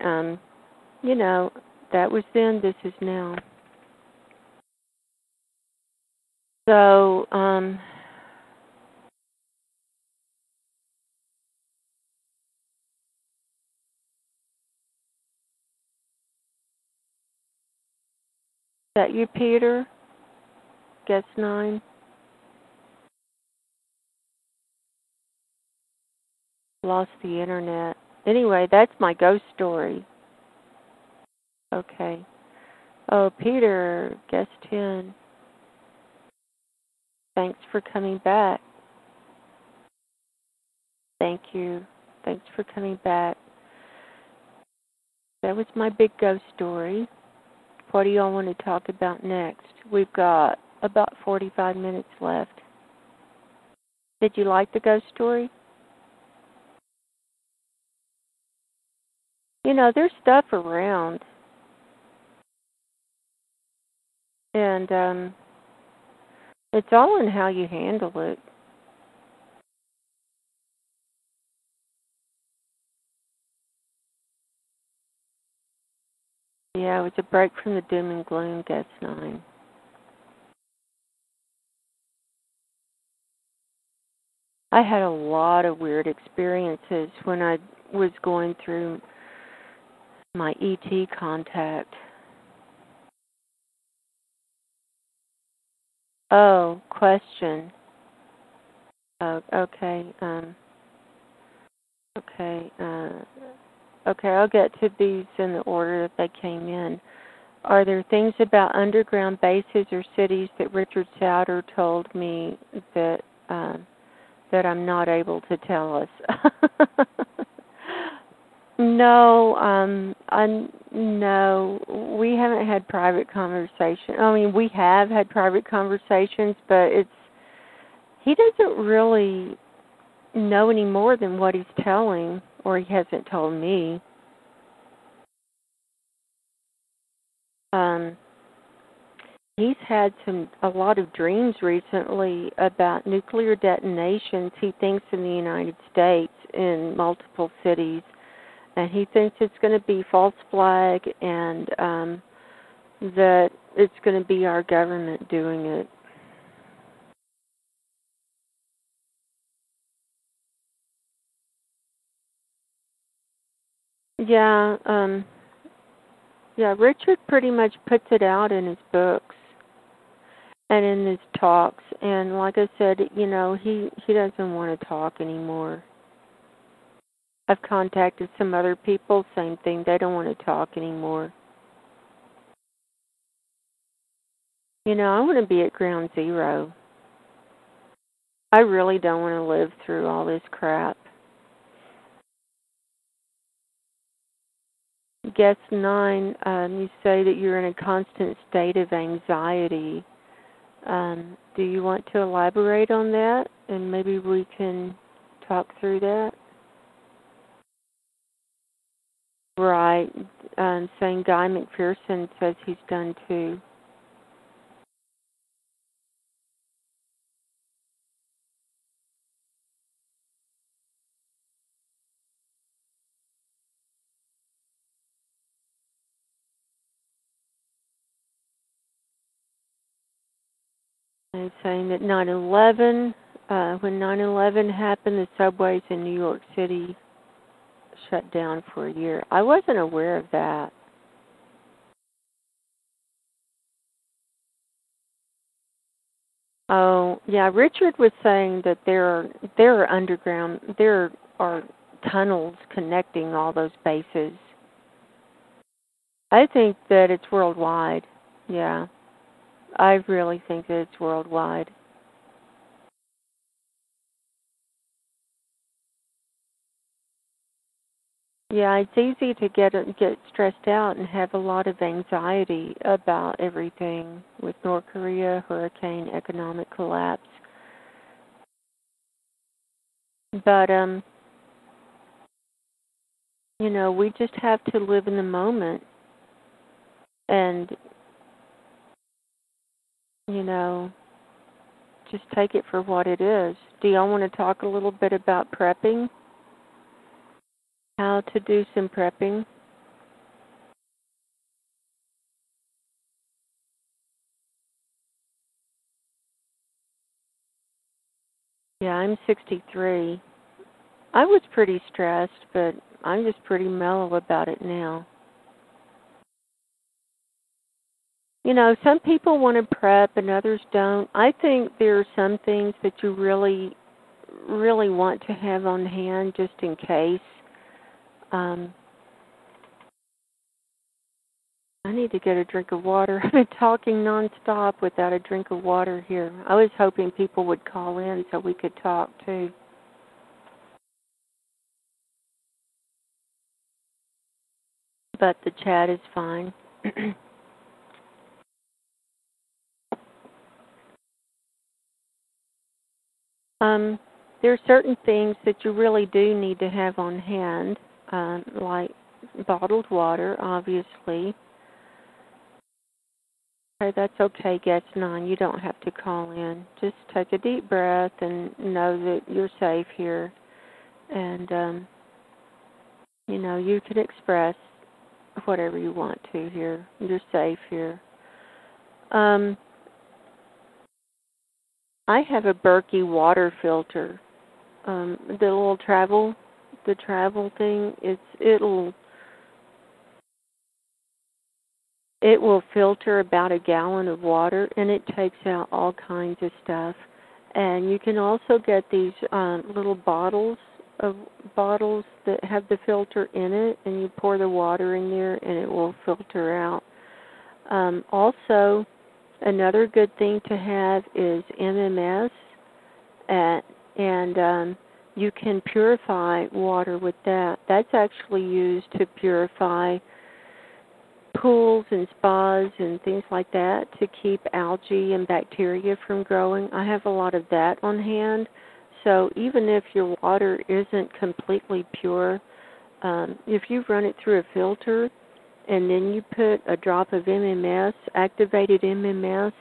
that was then, this is now. So, is that you, Peter? Guess 9? Lost the internet. Anyway, that's my ghost story. Okay. Oh, Peter, guess 10. Thanks for coming back. Thank you. Thanks for coming back. That was my big ghost story. What do y'all want to talk about next? We've got about 45 minutes left. Did you like the ghost story? There's stuff around. And it's all in how you handle it. Yeah, it was a break from the doom and gloom, guess 9. I had a lot of weird experiences when I was going through my ET contact. Oh, question. Okay. Okay. Okay, I'll get to these in the order that they came in. Are there things about underground bases or cities that Richard Souter told me that that I'm not able to tell us? No, no, we haven't had private conversation. I mean, we have had private conversations, but he doesn't really know any more than what he's telling, or he hasn't told me. He's had a lot of dreams recently about nuclear detonations, he thinks, in the United States in multiple cities. And he thinks it's going to be false flag and that it's going to be our government doing it. Yeah, Richard pretty much puts it out in his books and in his talks. And like I said, he doesn't want to talk anymore. I've contacted some other people, same thing. They don't want to talk anymore. I want to be at ground zero. I really don't want to live through all this crap. Guess 9, you say that you're in a constant state of anxiety. Do you want to elaborate on that? And maybe we can talk through that? Right. Saying Guy McPherson says he's done too. And saying that 9/11 When 9/11 happened, the subways in New York City shut down for a year. I wasn't aware of that. Oh, yeah. Richard was saying that there are tunnels connecting all those bases. I think that it's worldwide. Yeah, I really think that it's worldwide. Yeah, it's easy to get stressed out and have a lot of anxiety about everything with North Korea, hurricane, economic collapse. But we just have to live in the moment and you know, just take it for what it is. Do y'all want to talk a little bit about prepping? How to do some prepping? Yeah, I'm 63. I was pretty stressed, but I'm just pretty mellow about it now. Some people want to prep and others don't. I think there are some things that you really, really want to have on hand just in case. Um, I need to get a drink of water. I've been talking nonstop without a drink of water here. I was hoping people would call in so we could talk too. But the chat is fine. There are certain things that you really do need to have on hand, like bottled water, obviously. Okay, that's okay, guest 9. You don't have to call in. Just take a deep breath and know that you're safe here. And, you can express whatever you want to here. You're safe here. I have a Berkey water filter. The travel thing, it will filter about a gallon of water, and it takes out all kinds of stuff. And you can also get these little bottles that have the filter in it, and you pour the water in there, and it will filter out. Also, another good thing to have is MMS, and you can purify water with that. That's actually used to purify pools and spas and things like that to keep algae and bacteria from growing. I have a lot of that on hand. So even if your water isn't completely pure, if you run it through a filter and then you put a drop of MMS, activated MMS,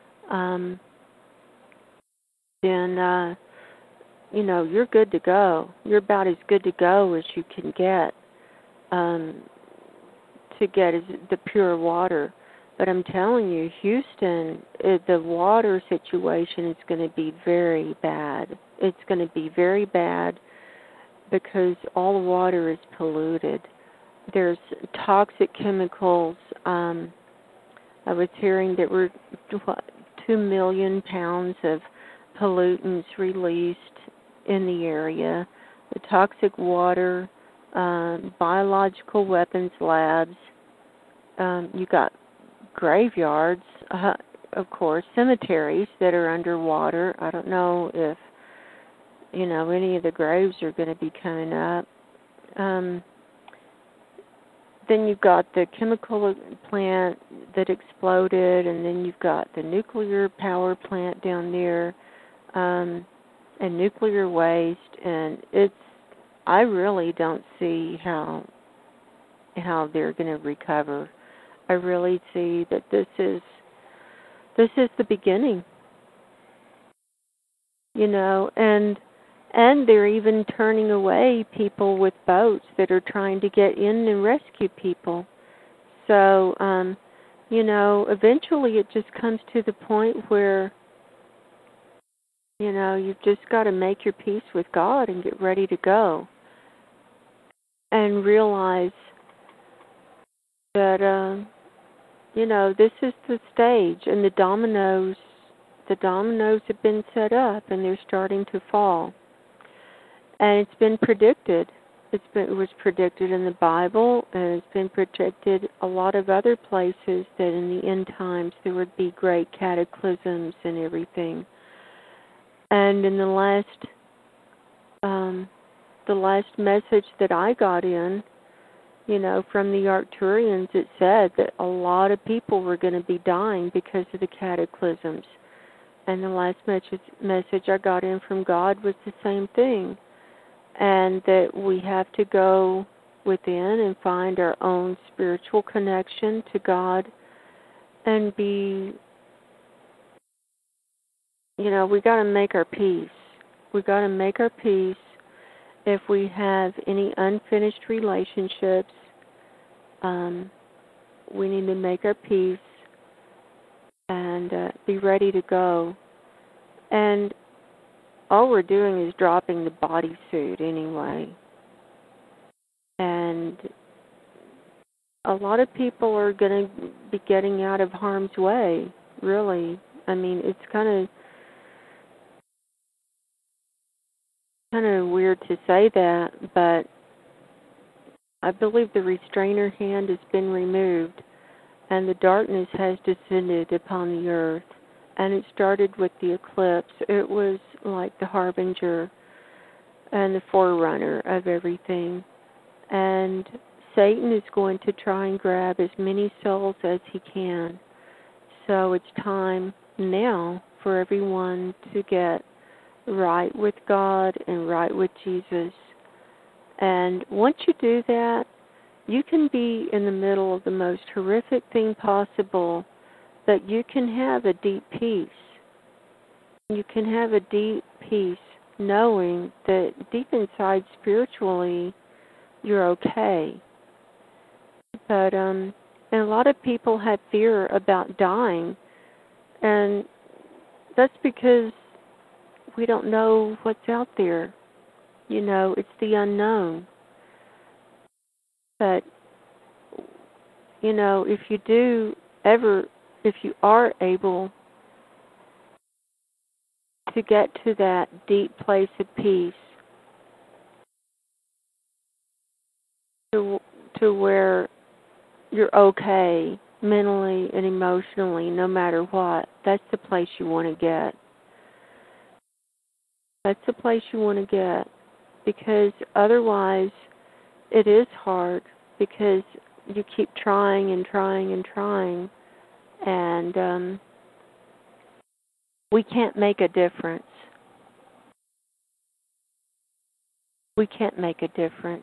then you're good to go. You're about as good to go as you can get to get the pure water. But I'm telling you, Houston, the water situation is going to be very bad. It's going to be very bad because all the water is polluted. There's toxic chemicals. I was hearing that we're 2 million pounds of pollutants released in the area. The toxic water, biological weapons labs. You got graveyards, of course, cemeteries that are underwater. I don't know if any of the graves are going to be coming up. Then you've got the chemical plant that exploded, and then you've got the nuclear power plant down there, and nuclear waste, and I really don't see how they're going to recover. I really see that this is the beginning, and they're even turning away people with boats that are trying to get in and rescue people. So, eventually it just comes to the point where You've just got to make your peace with God and get ready to go. And realize that, this is the stage, and the dominoes have been set up, and they're starting to fall. And it's been predicted. It was predicted in the Bible, and it's been predicted a lot of other places that in the end times there would be great cataclysms and everything. And in the last message that I got in, from the Arcturians, it said that a lot of people were going to be dying because of the cataclysms. And the last message I got in from God was the same thing. And that we have to go within and find our own spiritual connection to God and be, we got to make our peace. We got to make our peace. If we have any unfinished relationships, we need to make our peace and be ready to go. And all we're doing is dropping the bodysuit anyway. And a lot of people are going to be getting out of harm's way, really. I mean, it's kind of weird to say that, but I believe the restrainer hand has been removed and the darkness has descended upon the earth. And it started with the eclipse. It was like the harbinger and the forerunner of everything. And Satan is going to try and grab as many souls as he can. So it's time now for everyone to get right with God and right with Jesus. And once you do that, you can be in the middle of the most horrific thing possible, but you can have a deep peace. You can have a deep peace knowing that deep inside spiritually you're okay. But and a lot of people have fear about dying, and that's because we don't know what's out there. It's the unknown. But, if you are able to get to that deep place of peace, to where you're okay mentally and emotionally, no matter what, that's the place you want to get. That's the place you want to get, because otherwise it is hard, because you keep trying and trying and trying, and we can't make a difference. We can't make a difference.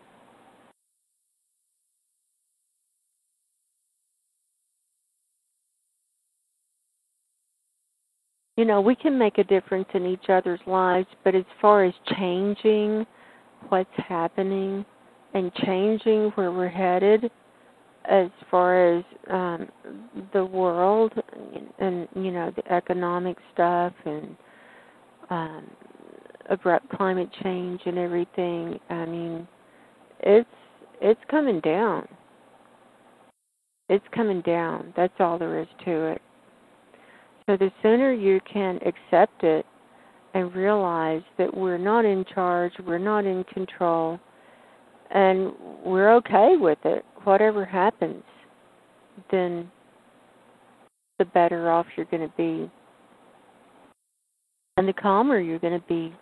We can make a difference in each other's lives, but as far as changing what's happening and changing where we're headed, as far as the world and the economic stuff and abrupt climate change and everything, I mean, it's coming down. It's coming down. That's all there is to it. So the sooner you can accept it and realize that we're not in charge, we're not in control, and we're okay with it, whatever happens, then the better off you're going to be. And the calmer you're going to be.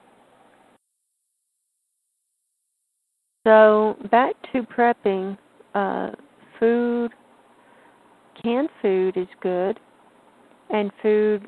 So back to prepping. Food, canned food is good. And food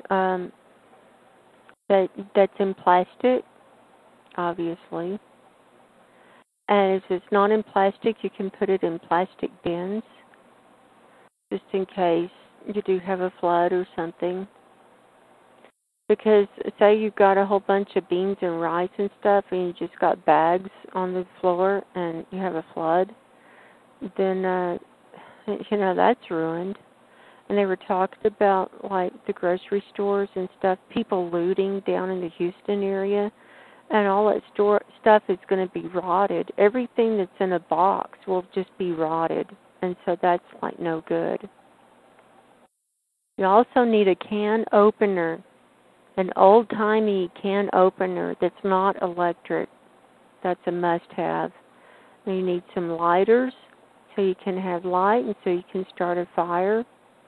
that's in plastic, obviously. And if it's not in plastic, you can put it in plastic bins, just in case you do have a flood or something. Because say you've got a whole bunch of beans and rice and stuff, and you just got bags on the floor, and you have a flood, then that's ruined. and they were talking about like the grocery stores and stuff, people looting down in the Houston area, and all that stuff is going to be rotted. Everything that's in a box will just be rotted, and so that's like no good. You also need a can opener, an old-timey can opener that's not electric. That's a must-have. You need some lighters so you can have light and so you can start a fire.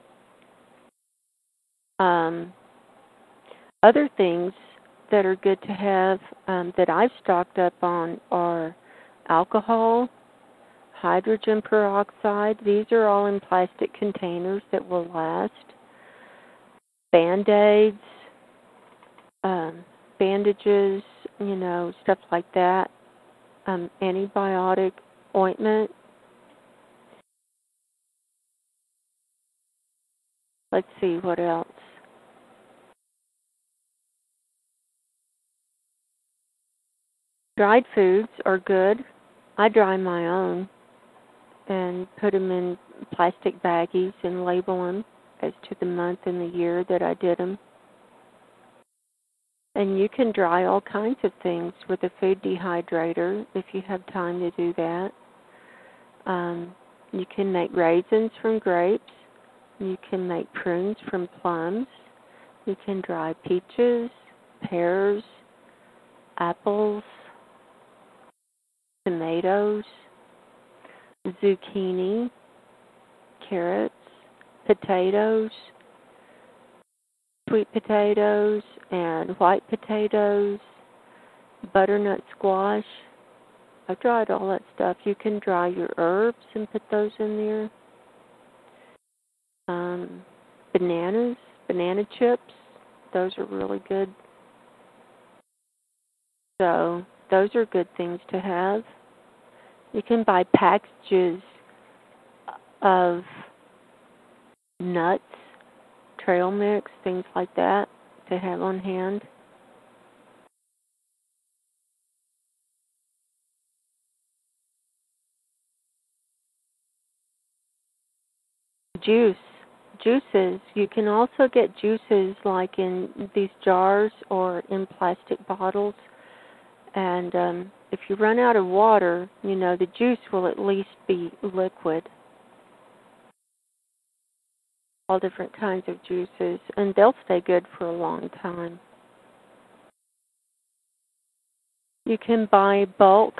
Other things that are good to have that I've stocked up on are alcohol, hydrogen peroxide. These are all in plastic containers that will last. Band-Aids, bandages, stuff like that. Antibiotic ointment. Let's see, what else? Dried foods are good. I dry my own and put them in plastic baggies and label them as to the month and the year that I did them. And you can dry all kinds of things with a food dehydrator if you have time to do that. You can make raisins from grapes. You can make prunes from plums. You can dry peaches, pears, apples, tomatoes, zucchini, carrots, potatoes, sweet potatoes and white potatoes, butternut squash. I dried all that stuff. You can dry your herbs and put those in there. Bananas, banana chips, those are really good. So those are good things to have. You can buy packages of nuts, trail mix, things like that to have on hand. Juices. You can also get juices like in these jars or in plastic bottles. And if you run out of water, the juice will at least be liquid. All different kinds of juices, and they'll stay good for a long time. You can buy bulk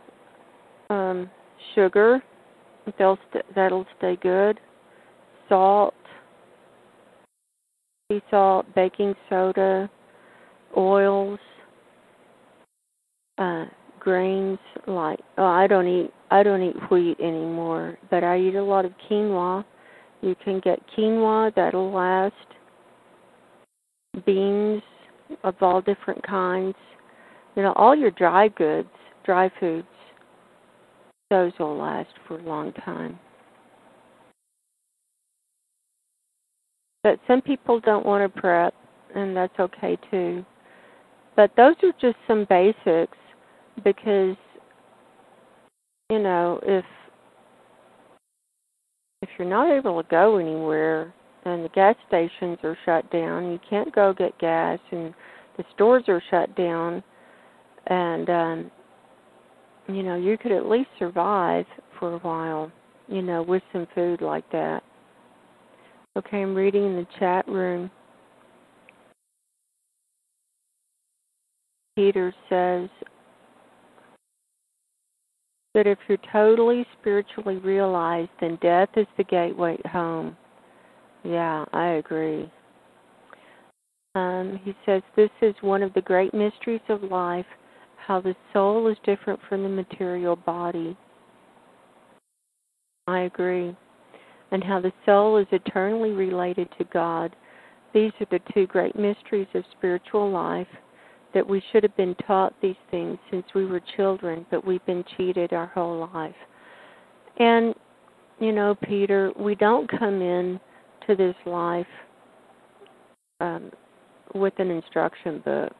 sugar. That'll stay good. Salt, sea salt, baking soda, oils, grains like I don't eat wheat anymore, but I eat a lot of quinoa. You can get quinoa that'll last. Beans of all different kinds. All your dry goods, dry foods, those will last for a long time. But some people don't want to prep, and that's okay too. But those are just some basics because, if you're not able to go anywhere and the gas stations are shut down, you can't go get gas, and the stores are shut down, and, you could at least survive for a while, with some food like that. Okay, I'm reading in the chat room. Peter says that if you're totally spiritually realized, then death is the gateway home. Yeah, I agree. He says this is one of the great mysteries of life, how the soul is different from the material body. I agree. And how the soul is eternally related to God. These are the two great mysteries of spiritual life, that we should have been taught these things since we were children, but we've been cheated our whole life. And, Peter, we don't come in to this life with an instruction book.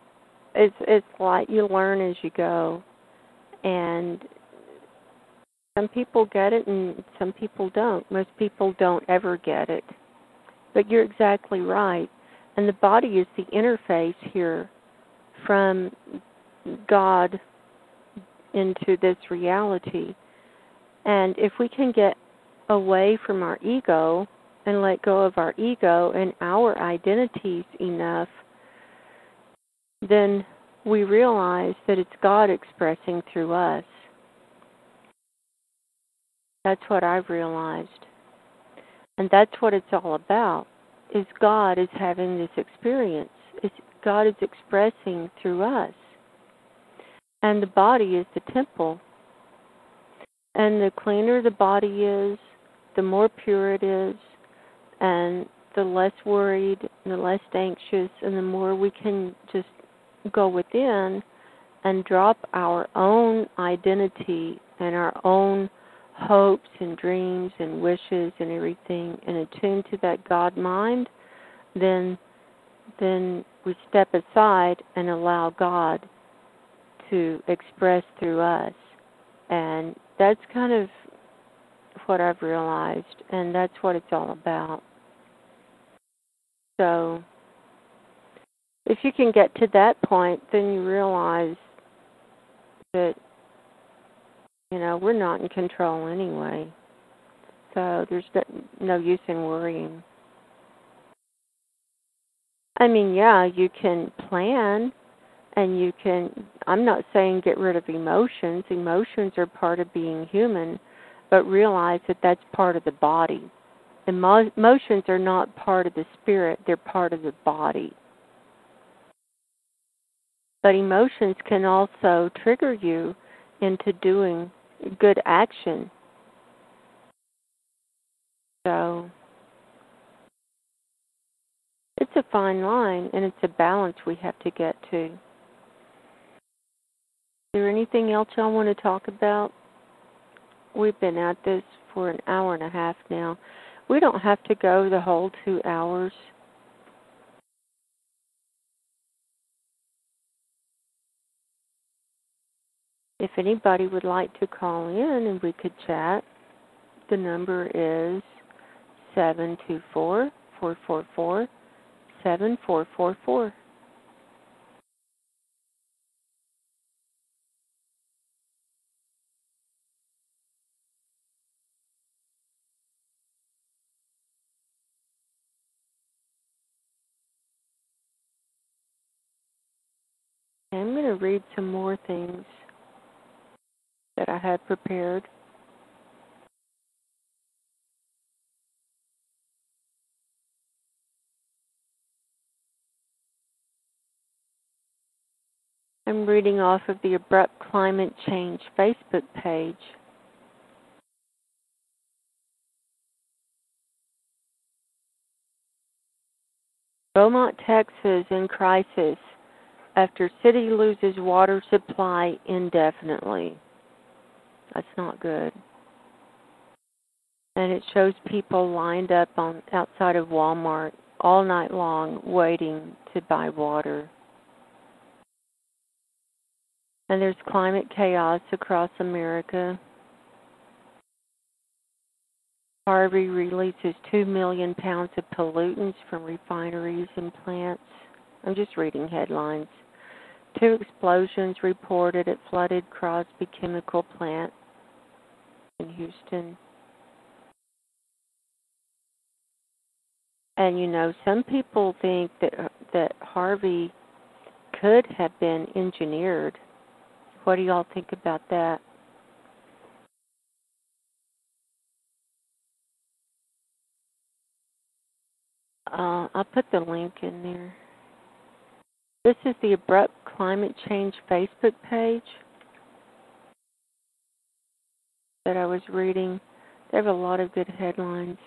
It's like you learn as you go. And Some people get it and some people don't. Most people don't ever get it. But you're exactly right. And the body is the interface here from God into this reality. And if we can get away from our ego and let go of our ego and our identities enough, then we realize that it's God expressing through us. That's what I've realized. And that's what it's all about, is God is having this experience. God is expressing through us. And the body is the temple. And the cleaner the body is, the more pure it is, and the less worried, and the less anxious, and the more we can just go within and drop our own identity and our own hopes and dreams and wishes and everything and attune to that God mind, then we step aside and allow God to express through us. And that's kind of what I've realized, and that's what it's all about. So if you can get to that point, then you realize that, we're not in control anyway. So there's no use in worrying. I mean, yeah, you can plan, and I'm not saying get rid of emotions. Emotions are part of being human, but realize that that's part of the body. Emotions are not part of the spirit, they're part of the body. But emotions can also trigger you into doing good action. So it's a fine line, and it's a balance we have to get to. Is there anything else y'all want to talk about? We've been at this for an hour and a half now. We don't have to go the whole 2 hours. If anybody would like to call in and we could chat, the number is 724-444-7444. I'm going to read some more things that I had prepared. I'm reading off of the Abrupt Climate Change Facebook page. Beaumont, Texas in crisis after city loses water supply indefinitely. That's not good. And it shows people lined up outside of Walmart all night long waiting to buy water. And there's climate chaos across America. Harvey releases 2 million pounds of pollutants from refineries and plants. I'm just reading headlines. 2 explosions reported at flooded Crosby Chemical Plant in Houston. And some people think that Harvey could have been engineered. What do y'all think about that? I'll put the link in there. This is the Abrupt Climate Change Facebook page that I was reading. They have a lot of good headlines.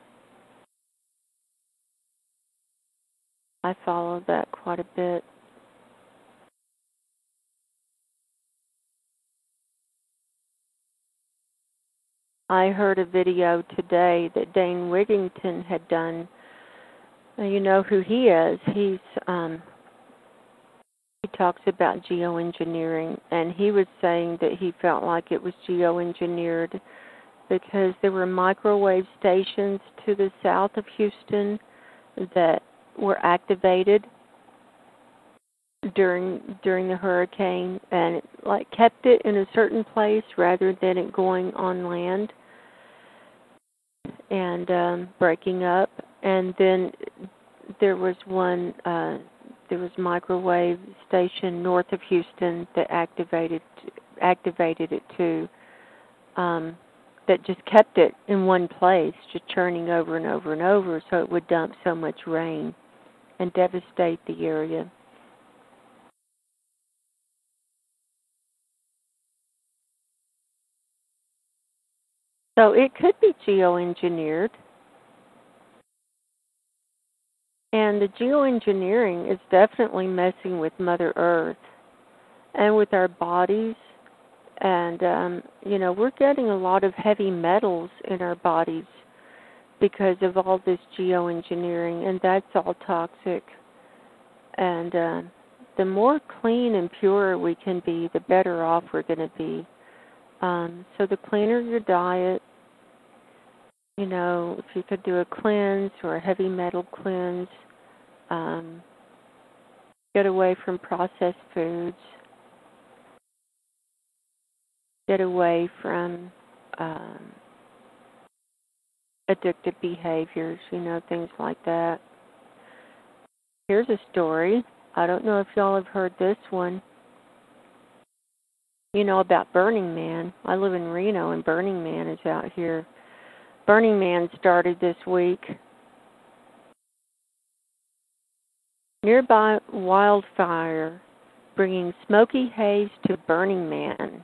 I follow that quite a bit. I heard a video today that Dane Wigington had done. You know who he is. He's he talks about geoengineering, and he was saying that he felt like it was geoengineered because there were microwave stations to the south of Houston that were activated during the hurricane, and it like kept it in a certain place rather than it going on land and breaking up. And then there was microwave station north of Houston that activated it too. That just kept it in one place, just churning over and over and over, so it would dump so much rain and devastate the area. So it could be geoengineered. And the geoengineering is definitely messing with Mother Earth and with our bodies. And, we're getting a lot of heavy metals in our bodies because of all this geoengineering, and that's all toxic. And the more clean and pure we can be, the better off we're going to be. So the cleaner your diet, if you could do a cleanse or a heavy metal cleanse, get away from processed foods, get away from addictive behaviors, things like that. Here's a story. I don't know if y'all have heard this one. About Burning Man. I live in Reno, and Burning Man is out here. Burning Man started this week. Nearby wildfire bringing smoky haze to Burning Man.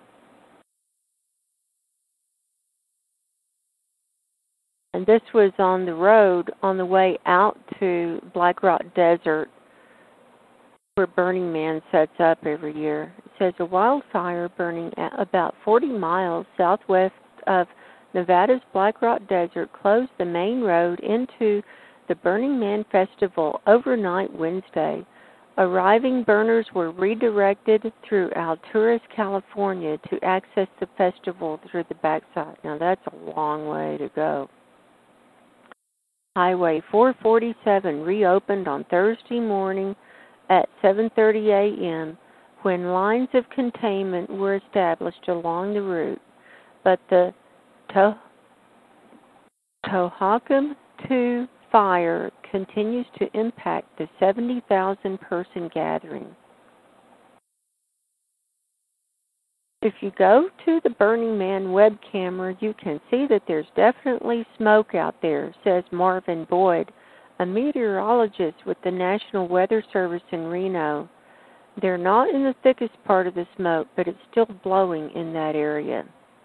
And this was on the road on the way out to Black Rock Desert, where Burning Man sets up every year. It says a wildfire burning at about 40 miles southwest of Nevada's Black Rock Desert closed the main road into the Burning Man Festival overnight Wednesday. Arriving burners were redirected through Alturas, California to access the festival through the backside. Now that's a long way to go. Highway 447 reopened on Thursday morning at 7:30 a.m. when lines of containment were established along the route, but the Tohockum 2 fire continues to impact the 70,000-person gathering. If you go to the Burning Man web camera, you can see that there's definitely smoke out there, says Marvin Boyd, a meteorologist with the National Weather Service in Reno. They're not in the thickest part of the smoke, but it's still blowing in that area.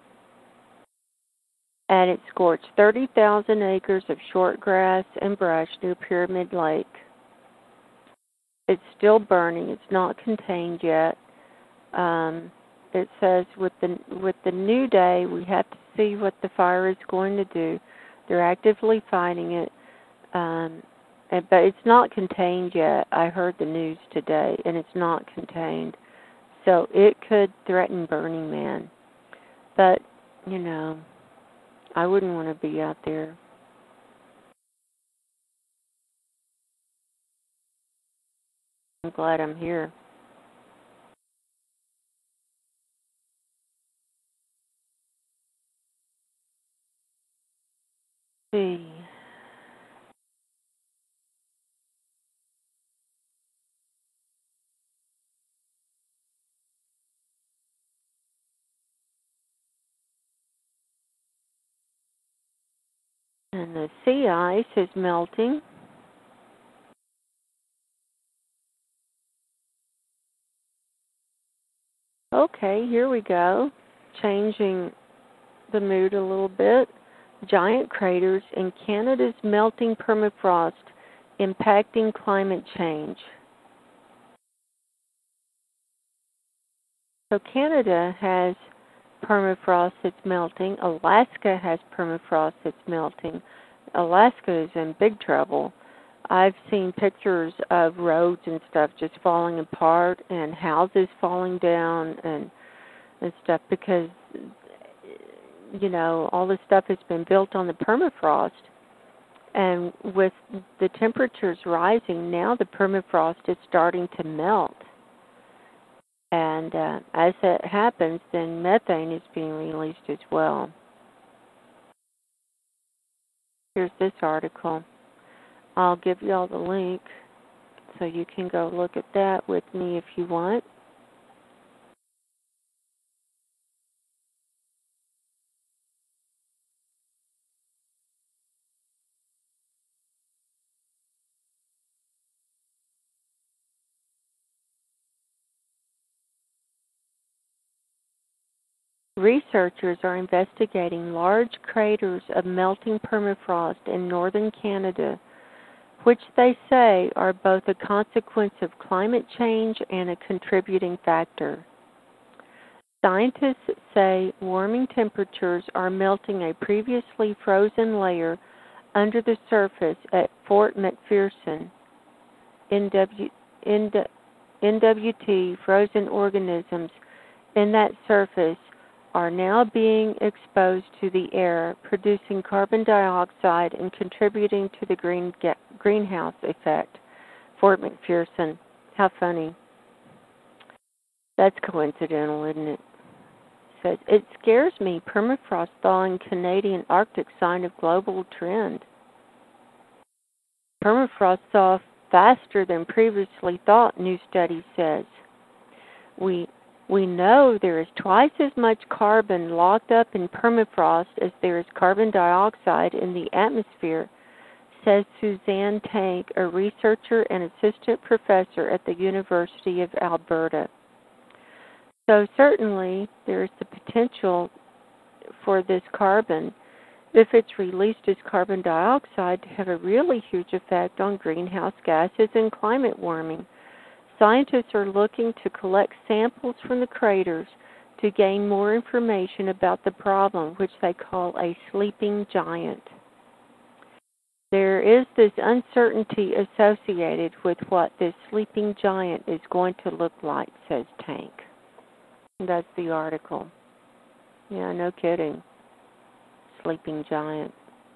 And it scorched 30,000 acres of short grass and brush near Pyramid Lake. It's still burning. It's not contained yet. It says with the new day, we have to see what the fire is going to do. They're actively fighting it, but it's not contained yet. I heard the news today, and it's not contained. So it could threaten Burning Man. But, I wouldn't want to be out there. I'm glad I'm here. Let's see. And the sea ice is melting. Okay, here we go. Changing the mood a little bit. Giant craters in Canada's melting permafrost impacting climate change. So Canada has permafrost that's melting. Alaska has permafrost that's melting. Alaska is in big trouble. I've seen pictures of roads and stuff just falling apart and houses falling down and stuff because, all this stuff has been built on the permafrost. And with the temperatures rising, now the permafrost is starting to melt. And as that happens, then methane is being released as well. Here's this article. I'll give you all the link so you can go look at that with me if you want. Researchers are investigating large craters of melting permafrost in northern Canada, which they say are both a consequence of climate change and a contributing factor. Scientists say warming temperatures are melting a previously frozen layer under the surface at Fort McPherson. NWT frozen organisms in that surface are now being exposed to the air, producing carbon dioxide and contributing to the greenhouse effect. Fort McPherson. How funny. That's coincidental, isn't it? Says, it scares me. Permafrost thawing Canadian Arctic sign of global trend. Permafrost thaw faster than previously thought, new study says. We know there is twice as much carbon locked up in permafrost as there is carbon dioxide in the atmosphere, says Suzanne Tank, a researcher and assistant professor at the University of Alberta. So certainly there is the potential for this carbon, if it's released as carbon dioxide, to have a really huge effect on greenhouse gases and climate warming. Scientists are looking to collect samples from the craters to gain more information about the problem, which they call a sleeping giant. There is this uncertainty associated with what this sleeping giant is going to look like, says Tank. That's the article. Yeah, no kidding. Sleeping giant.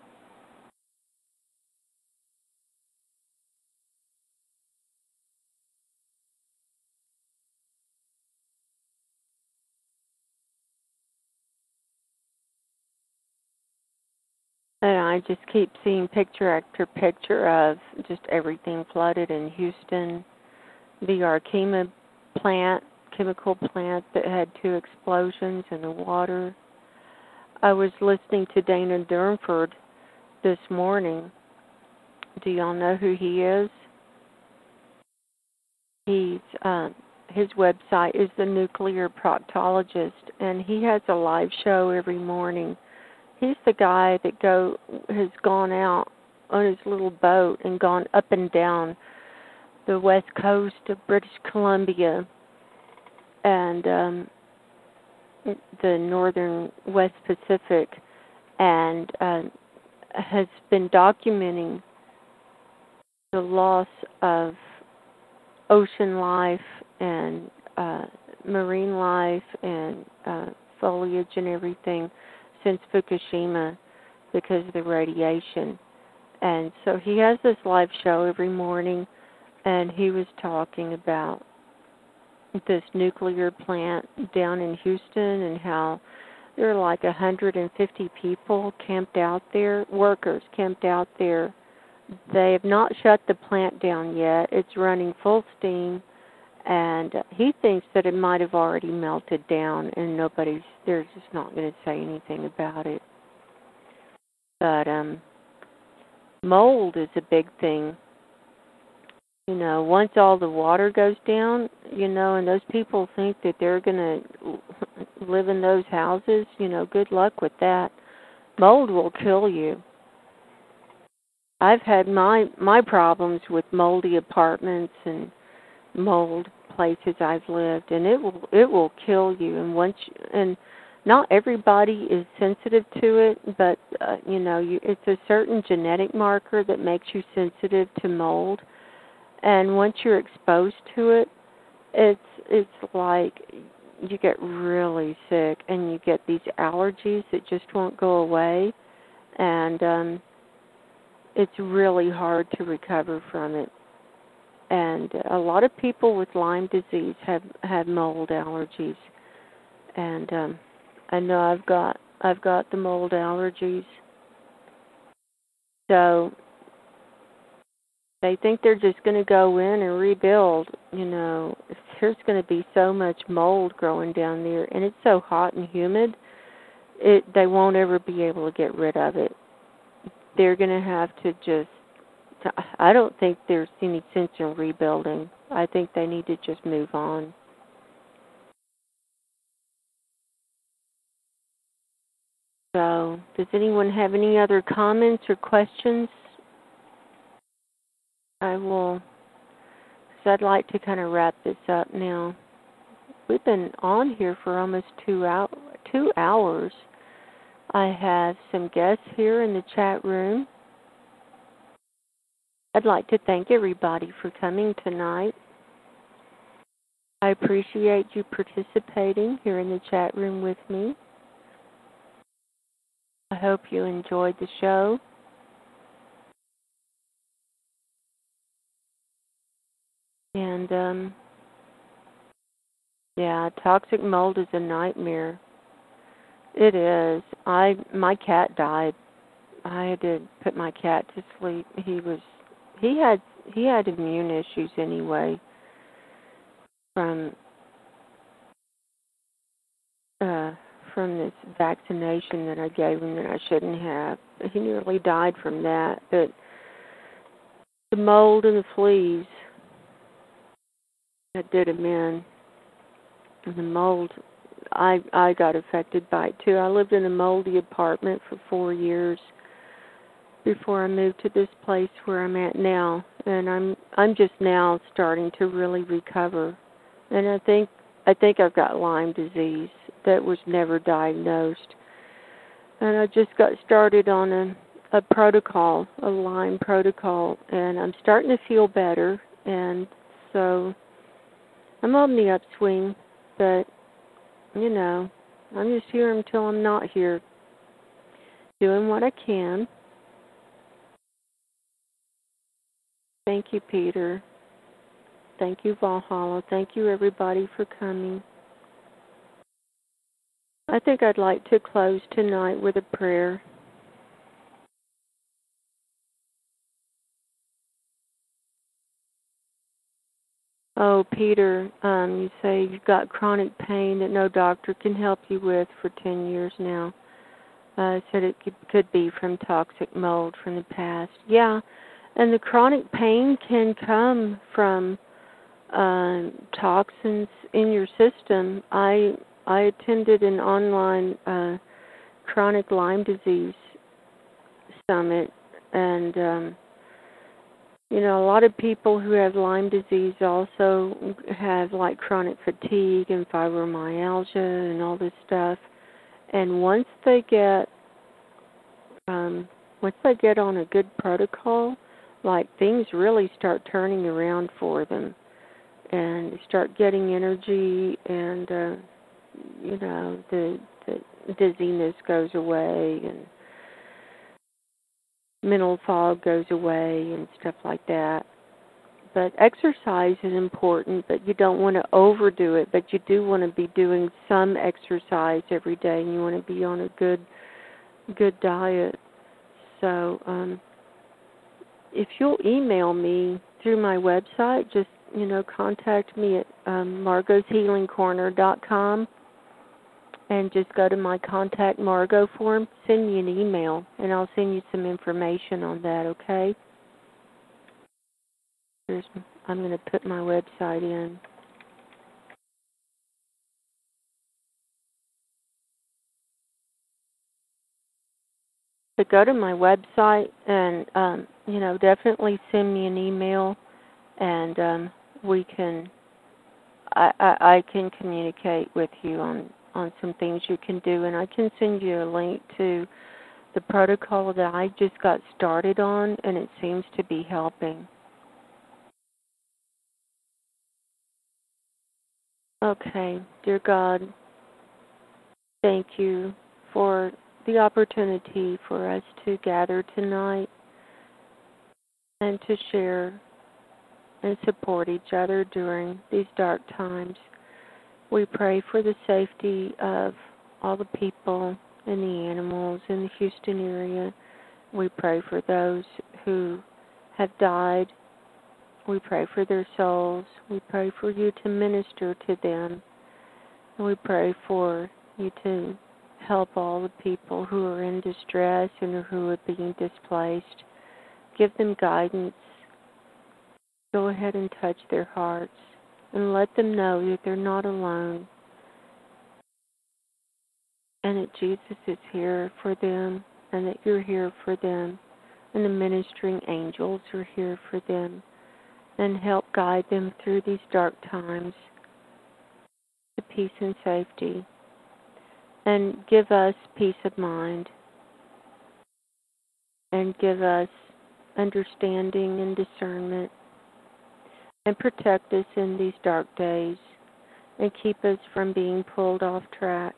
And I just keep seeing picture after picture of just everything flooded in Houston. The Arkema plant, chemical plant that had 2 explosions in the water. I was listening to Dana Durnford this morning. Do y'all know who he is? His website is The Nuclear Proctologist, and he has a live show every morning. He's the guy that has gone out on his little boat and gone up and down the west coast of British Columbia and the northern West Pacific, and has been documenting the loss of ocean life and marine life and foliage and everything since Fukushima because of the radiation. And so he has this live show every morning, and he was talking about this nuclear plant down in Houston and how there are like 150 people camped out there, workers camped out there. They have not shut the plant down yet. It's running full steam, and he thinks that it might have already melted down, and they're just not going to say anything about it. But mold is a big thing. Once all the water goes down, and those people think that they're going to live in those houses, good luck with that. Mold will kill you. I've had my problems with moldy apartments and mold places I've lived, and it will kill you. And not everybody is sensitive to it, but it's a certain genetic marker that makes you sensitive to mold. And once you're exposed to it, it's like you get really sick and you get these allergies that just won't go away, and it's really hard to recover from it. And a lot of people with Lyme disease have mold allergies, and I know I've got the mold allergies. So they think they're just going to go in and rebuild. There's going to be so much mold growing down there, and it's so hot and humid, they won't ever be able to get rid of it. They're going to have to just, I don't think there's any sense in rebuilding. I think they need to just move on. So, does anyone have any other comments or questions? Because I'd like to kind of wrap this up now. We've been on here for almost 2 hours. I have some guests here in the chat room. I'd like to thank everybody for coming tonight. I appreciate you participating here in the chat room with me. I hope you enjoyed the show. And, toxic mold is a nightmare. It is. My cat died. I had to put my cat to sleep. He had immune issues anyway from this vaccination that I gave him that I shouldn't have. He nearly died from that. But the mold and the fleas that did him in. And the mold, I got affected by it too. I lived in a moldy apartment for 4 years before I moved to this place where I'm at now, and I'm just now starting to really recover. And I think I've got Lyme disease that was never diagnosed. And I just got started on a protocol, a Lyme protocol, and I'm starting to feel better. And so I'm on the upswing, but I'm just here until I'm not here, doing what I can. Thank you, Peter. Thank you, Valhalla. Thank you, everybody, for coming. I think I'd like to close tonight with a prayer. Oh, Peter, you say you've got chronic pain that no doctor can help you with for 10 years now. Said it could be from toxic mold from the past. Yeah, and the chronic pain can come from toxins in your system. I attended an online chronic Lyme disease summit, and a lot of people who have Lyme disease also have like chronic fatigue and fibromyalgia and all this stuff. And once they get on a good protocol, like things really start turning around for them, and they start getting energy, and the dizziness goes away, and mental fog goes away, and stuff like that. But exercise is important, but you don't want to overdo it, but you do want to be doing some exercise every day, and you want to be on a good diet. So if you'll email me through my website, just contact me at margoshealingcorner.com, and just go to my Contact Margot form, send me an email, and I'll send you some information on that, okay? I'm going to put my website in. But go to my website and, definitely send me an email, and I can communicate with you on on some things you can do, and I can send you a link to the protocol that I just got started on, and it seems to be helping. Okay, dear God, thank you for the opportunity for us to gather tonight and to share and support each other during these dark times. We pray for the safety of all the people and the animals in the Houston area. We pray for those who have died. We pray for their souls. We pray for you to minister to them. And we pray for you to help all the people who are in distress and who are being displaced. Give them guidance. Go ahead and touch their hearts and let them know that they're not alone and that Jesus is here for them and that you're here for them and the ministering angels are here for them, and help guide them through these dark times to peace and safety, and give us peace of mind and give us understanding and discernment, and protect us in these dark days and keep us from being pulled off track.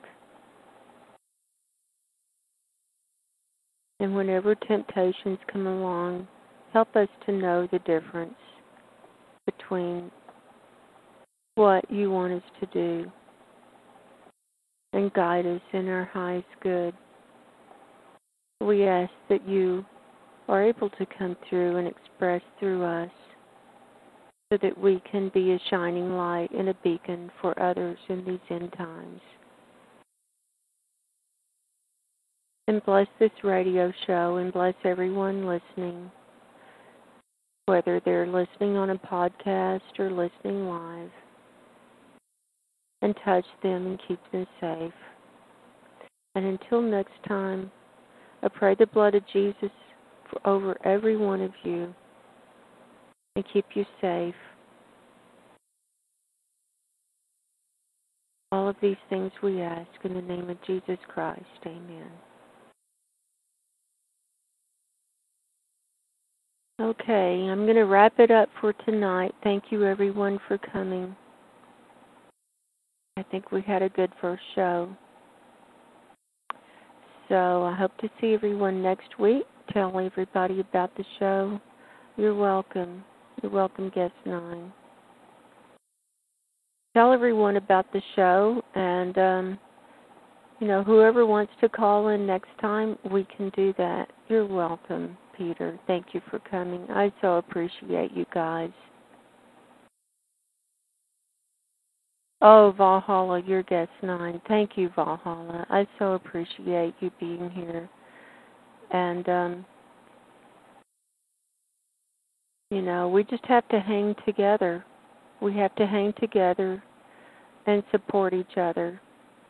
And whenever temptations come along, help us to know the difference between what you want us to do and guide us in our highest good. We ask that you are able to come through and express through us so that we can be a shining light and a beacon for others in these end times. And bless this radio show and bless everyone listening, whether they're listening on a podcast or listening live, and touch them and keep them safe. And until next time, I pray the blood of Jesus over every one of you and keep you safe. All of these things we ask in the name of Jesus Christ. Amen. Okay, I'm going to wrap it up for tonight. Thank you, everyone, for coming. I think we had a good first show. So I hope to see everyone next week. Tell everybody about the show. You're welcome. You're welcome, Guest 9. Tell everyone about the show, and, whoever wants to call in next time, we can do that. You're welcome, Peter. Thank you for coming. I so appreciate you guys. Oh, Valhalla, you're Guest 9. Thank you, Valhalla. I so appreciate you being here. And, we just have to hang together. We have to hang together and support each other.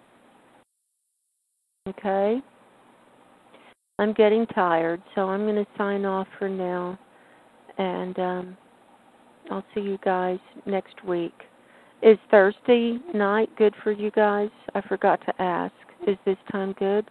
Okay? I'm getting tired, so I'm going to sign off for now. And I'll see you guys next week. Is Thursday night good for you guys? I forgot to ask. Is this time good?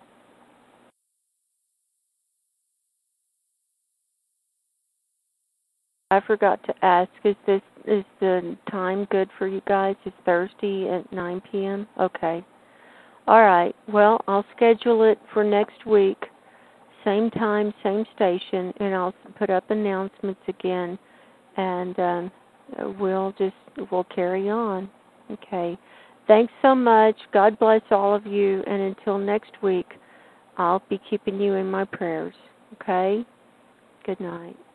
I forgot to ask. Is the time good for you guys? Is Thursday at 9 p.m.? Okay. All right. Well, I'll schedule it for next week. Same time, same station, and I'll put up announcements again, and we'll carry on. Okay. Thanks so much. God bless all of you, and until next week, I'll be keeping you in my prayers. Okay? Good night.